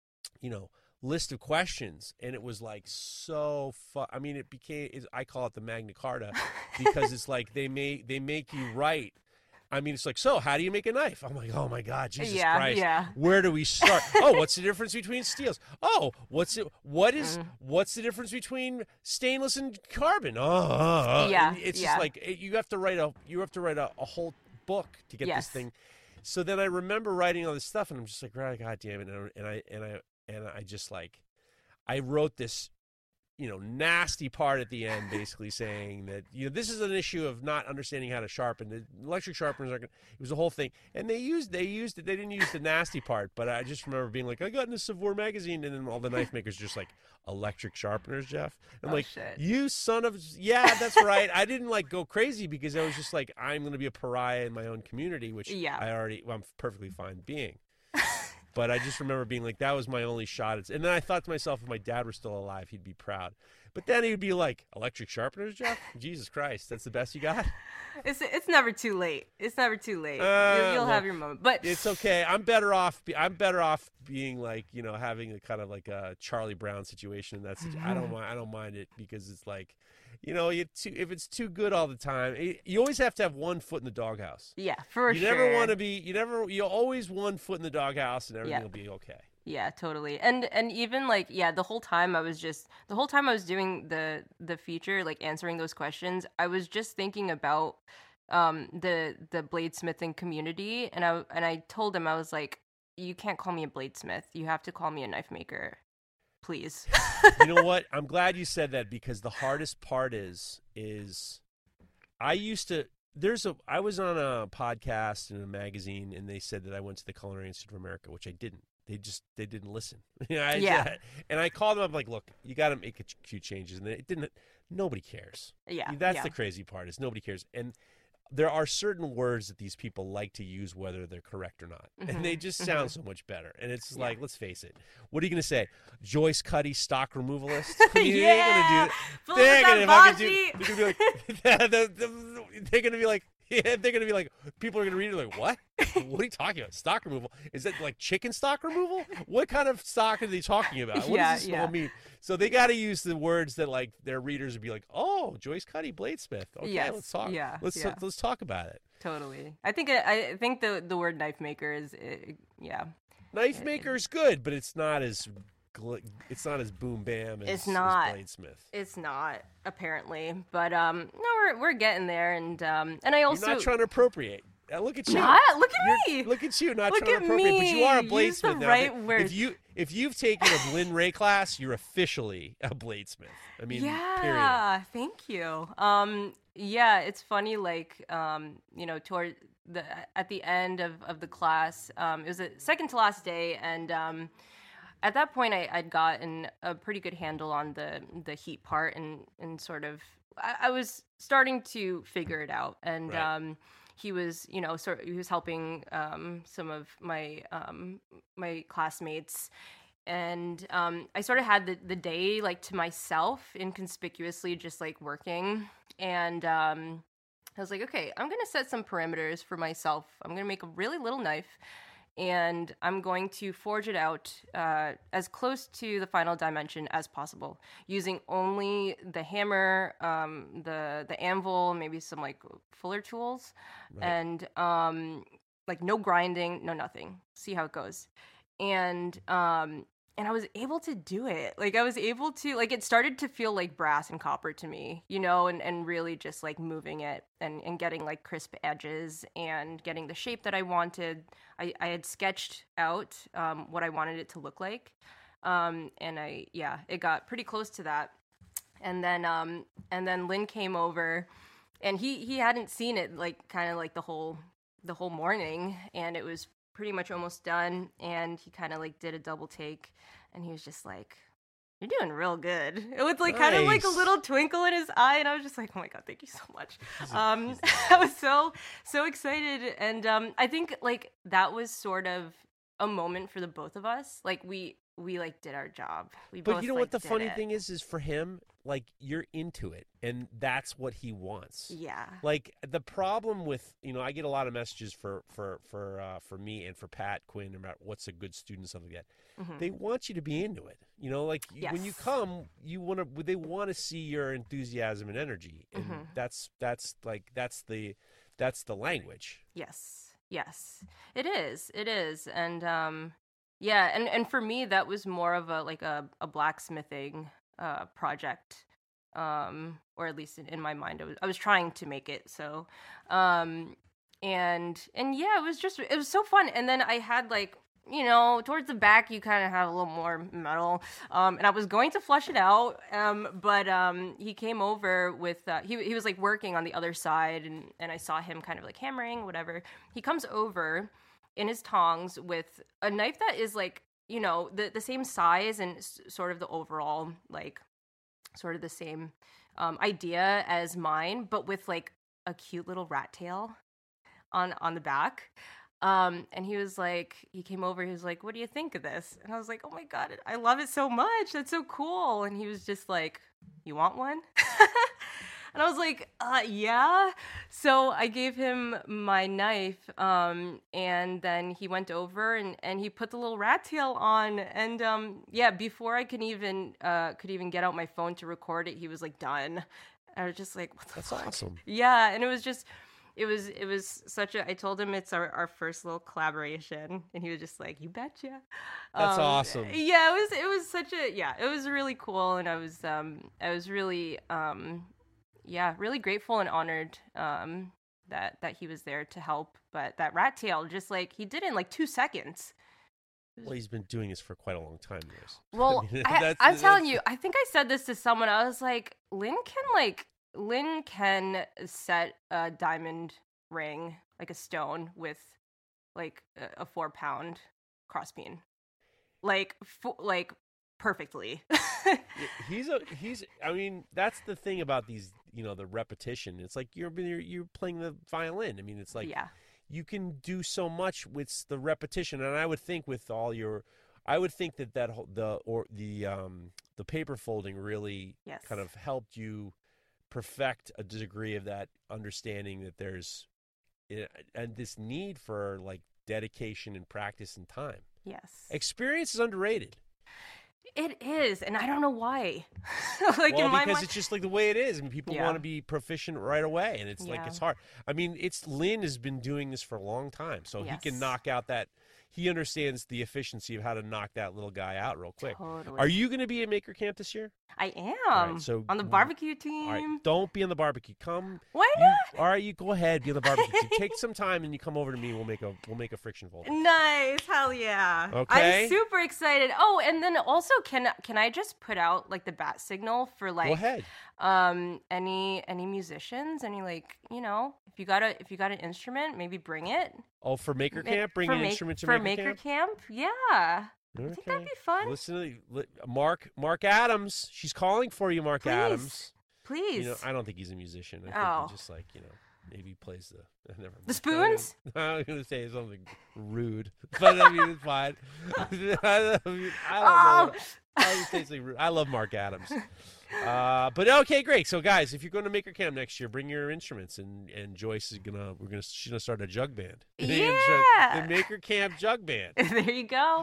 list of questions, and it was like so fun. I mean, I call it the Magna Carta because it's like they make you write. I mean, it's like, so how do you make a knife? I'm like, oh my God, Jesus Christ. Where do we start? Oh, what's the difference between steels? Oh, what's the difference between stainless and carbon? Yeah. And it's just like you have to write a whole book to get this thing. So then I remember writing all this stuff, and I'm just like, God damn it. And I just like, I wrote this, nasty part at the end, basically saying that, this is an issue of not understanding how to sharpen. The electric sharpeners it was a whole thing. And they used it. They didn't use the nasty part, but I just remember being like, I got in a Savoir magazine, and then all the knife makers just like, electric sharpeners, Jeff? I'm like, shit. You son of, that's right. I didn't like go crazy because I was just like, I'm going to be a pariah in my own community, which I'm perfectly fine being. But I just remember being like, that was my only shot. And then I thought to myself, if my dad were still alive, he'd be proud. But then he'd be like, electric sharpeners, Jeff? Jesus Christ, that's the best you got? It's never too late. It's never too late. You'll have your moment. But it's okay. I'm better off being like, having a kind of like a Charlie Brown situation. I don't mind it because it's like, if it's too good all the time, you always have to have one foot in the doghouse. Yeah, for sure. You never want to be. You always one foot in the doghouse, and everything will be okay. Yeah, totally. And even like the whole time I was doing the feature, like answering those questions, I was just thinking about the bladesmithing community, and I told him, I was like, you can't call me a bladesmith. You have to call me a knife maker. Please. You know what? I'm glad you said that because the hardest part is I was on a podcast in a magazine, and they said that I went to the Culinary Institute of America, which I didn't. They didn't listen. And I called them up like, look, you got to make a few changes, and it didn't. Nobody cares. Yeah, that's the crazy part is nobody cares, and there are certain words that these people like to use whether they're correct or not. Mm-hmm. And they just sound so much better. And it's like, let's face it. What are you going to say? Joyce Cuddy, stock removalist? They're going to be like, people are going to read it like, what? What are you talking about? Stock removal? Is it like chicken stock removal? What kind of stock are they talking about? What does this all mean? So they got to use the words that like their readers would be like, oh, Joyce Cuddy, bladesmith. Okay, let's talk. Let's talk about it. Totally. I think the word knife maker is Knife maker is good, but it's not as boom bam as bladesmith. It's not, apparently, but no, we're getting there, and I also you're not trying to appropriate. Look at you. Look at me. Look at you. Not trying to appropriate, but you are a bladesmith. Use the right words. If you've taken a Lynn Ray class, you're officially a bladesmith. I mean, period. Thank you. It's funny. Like, toward at the end of the class, it was the second to last day, and at that point, I'd gotten a pretty good handle on the heat part, and sort of I was starting to figure it out, and right. He was, he was helping some of my my classmates, and I sort of had the day like to myself, inconspicuously, just like working, and I was like, okay, I'm gonna set some parameters for myself. I'm gonna make a really little knife, and I'm going to forge it out as close to the final dimension as possible, using only the hammer, the anvil, maybe some like fuller tools, right. And like no grinding, no nothing. See how it goes, and I was able to do it. Like I was able to, like it started to feel like brass and copper to me, and really just like moving it and getting like crisp edges and getting the shape that I wanted. I had sketched out what I wanted it to look like. And it got pretty close to that. And then Lynn came over, and he hadn't seen it like kind of like the whole morning, and it was pretty much almost done, and he kind of like did a double take, and he was just like, you're doing real good. It was like kind of like a little twinkle in his eye, and I was just like, oh my God, thank you so much. I was so excited, and I think like that was sort of a moment for the both of us. Like we like did our job. But both, you know like, what the funny thing is for him, like you're into it, and that's what he wants. Yeah. Like the problem with, I get a lot of messages for me and for Pat Quinn about what's a good student, something like that. Mm-hmm. They want you to be into it. Like yes. when you come, they want to see your enthusiasm and energy, and mm-hmm. that's the language. Yes, it is, and yeah, and for me that was more of a blacksmithing project, or at least in my mind, I was trying to make it so, and yeah, it was so fun, and then I had like. Towards the back, you kind of have a little more metal. And I was going to flush it out, but he came over with, he was like working on the other side, and I saw him kind of like hammering, whatever. He comes over in his tongs with a knife that is like, the same size and sort of the overall, like, sort of the same idea as mine, but with like a cute little rat tail on the back. And he came over, he was like, what do you think of this? And I was like, oh my God, I love it so much. That's so cool. And he was just like, you want one? And I was like, yeah. So I gave him my knife, and then he went over and he put the little rat tail on. And yeah, before I could even get out my phone to record it, he was like done. I was just like, what the fuck? That's awesome. Yeah, and it was just... It was such I told him it's our first little collaboration, and he was just like, you betcha. That's awesome. Yeah, it was really cool, and I was really, really grateful and honored, that he was there to help. But that rat tail, just like, he did it in like 2 seconds. Well, he's been doing this for quite a long time, Liz. Well, I'm telling you, I think I said this to someone. I was like, Lynn can set a diamond ring, like a stone, with like a 4-pound crossbeam, like perfectly. I mean, that's the thing about these, the repetition. It's like you're playing the violin. I mean, it's like you can do so much with the repetition, and I would think with all your. I would think that the paper folding really kind of helped you perfect a degree of that understanding that there's and this need for like dedication and practice and time. Yes. Experience is underrated. It is, and I don't know why. Because it's just like the way it is, and people want to be proficient right away, and it's like it's hard. I mean, Lynn has been doing this for a long time, so he can knock out that. He understands the efficiency of how to knock that little guy out real quick. Totally. Are you going to be at Maker Camp this year? I am. All right, so on the barbecue team. All right, don't be on the barbecue. Come. Why not? All right, you go ahead. Be on the barbecue team. Take some time and you come over to me. We'll make a friction folder. Nice. Hell yeah. Okay. I'm super excited. Oh, and then also, can I just put out like the bat signal for like? Go ahead. Any musicians? Any like if you got an instrument, maybe bring it. Oh, for Maker Camp, bring an instrument to Maker Camp. Yeah, I think that'd be fun. Listen to Mark Adams. She's calling for you, Mark Adams. Please. I don't think he's a musician. I think he just like maybe plays never mind. The spoons. I was going to say something rude, but I mean it's fine. I don't know. I was basically rude. I love Mark Adams. But okay, great. So guys, if you're going to Maker Camp next year, bring your instruments, and Joyce is she's gonna start a jug band. Yeah, the Maker Camp jug band. There you go.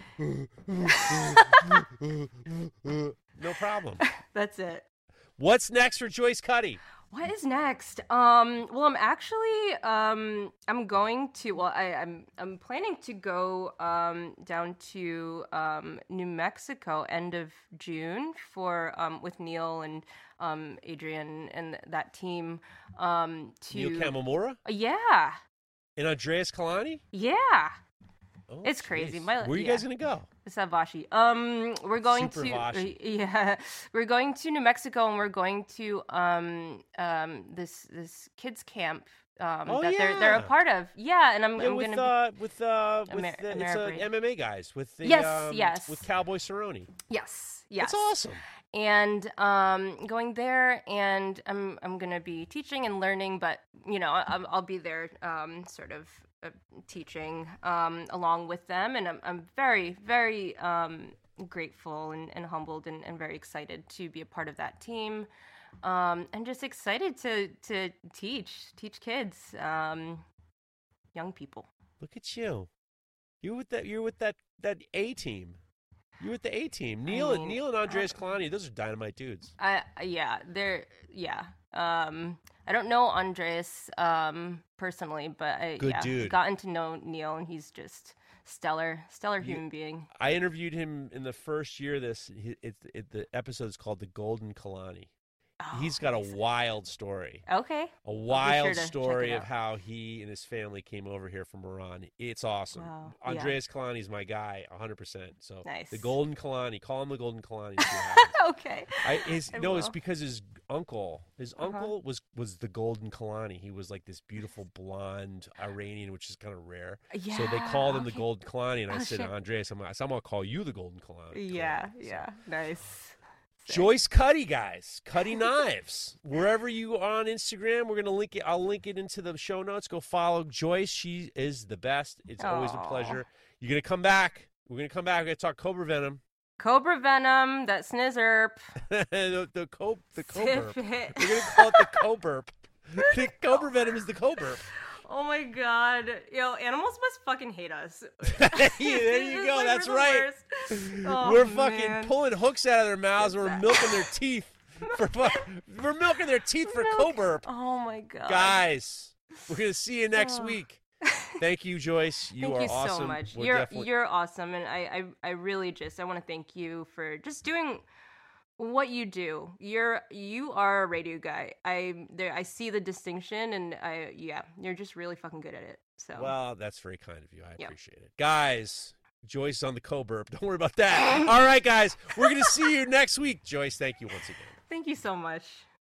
No problem. That's it. What's next for Joyce Cuddy? What is next? Well, I'm actually I'm going to. Well, I'm planning to go down to New Mexico end of June for with Neil and Adrian and that team. To Neil Kamamura? Yeah. And Andreas Kalani? Yeah. Oh, it's crazy. Where are you guys gonna go? Savashi. We're going we're going to New Mexico, and we're going to this kids camp they're a part of. Yeah, and I'm gonna it's MMA guys with the yes with Cowboy Cerrone. Yes, that's awesome. And going there, and I'm gonna be teaching and learning, but I'll be there sort of teaching along with them, and I'm very very grateful and humbled and very excited to be a part of that team. And just excited to teach kids, young people. Look at you! You're with that A team. You're with the A team. Neil and Andreas Kalani. Those are dynamite dudes. They're. I don't know Andreas personally, but good dude. Gotten to know Neil, and he's just stellar human being. I interviewed him in the first year. The episode is called "The Golden Kalani." Oh, he's got a wild story. Okay. A wild story of how he and his family came over here from Iran. It's awesome. Wow. Andreas Kalani's my guy, 100%. So nice. The Golden Kalani. Call him the Golden Kalani. Okay. It's because his uncle was the Golden Kalani. He was like this beautiful blonde Iranian, which is kind of rare. Yeah. So they called him the Golden Kalani, and I said, Andreas, I'm gonna call you the Golden Kalani. Yeah. Nice. Joyce Cuddy, guys. Cuddy Knives. Wherever you are on Instagram, we're going to link it. I'll link it into the show notes. Go follow Joyce. She is the best. It's always a pleasure. You're going to come back. We're going to come back. We're going to talk Cobra Venom. Cobra Venom, that snizzerp. the Coburp. We're going to call it the Coburp. The Cobra Venom is the Coburp. Oh my God. Animals must fucking hate us. There you go. That's right. We're fucking pulling hooks out of their mouths. We're milking their teeth. We're milking their teeth for Coburp. Oh my God. Guys, we're going to see you next week. Thank you, Joyce. You are awesome. Thank you so much. You're awesome. And I really I want to thank you for just doing what you do. You are a radio guy. I see the distinction, and you're just really fucking good at it. So well, that's very kind of you. I appreciate it, guys. Joyce on the Coburp. Don't worry about that. All right, guys, we're gonna see you next week. Joyce, thank you once again. Thank you so much.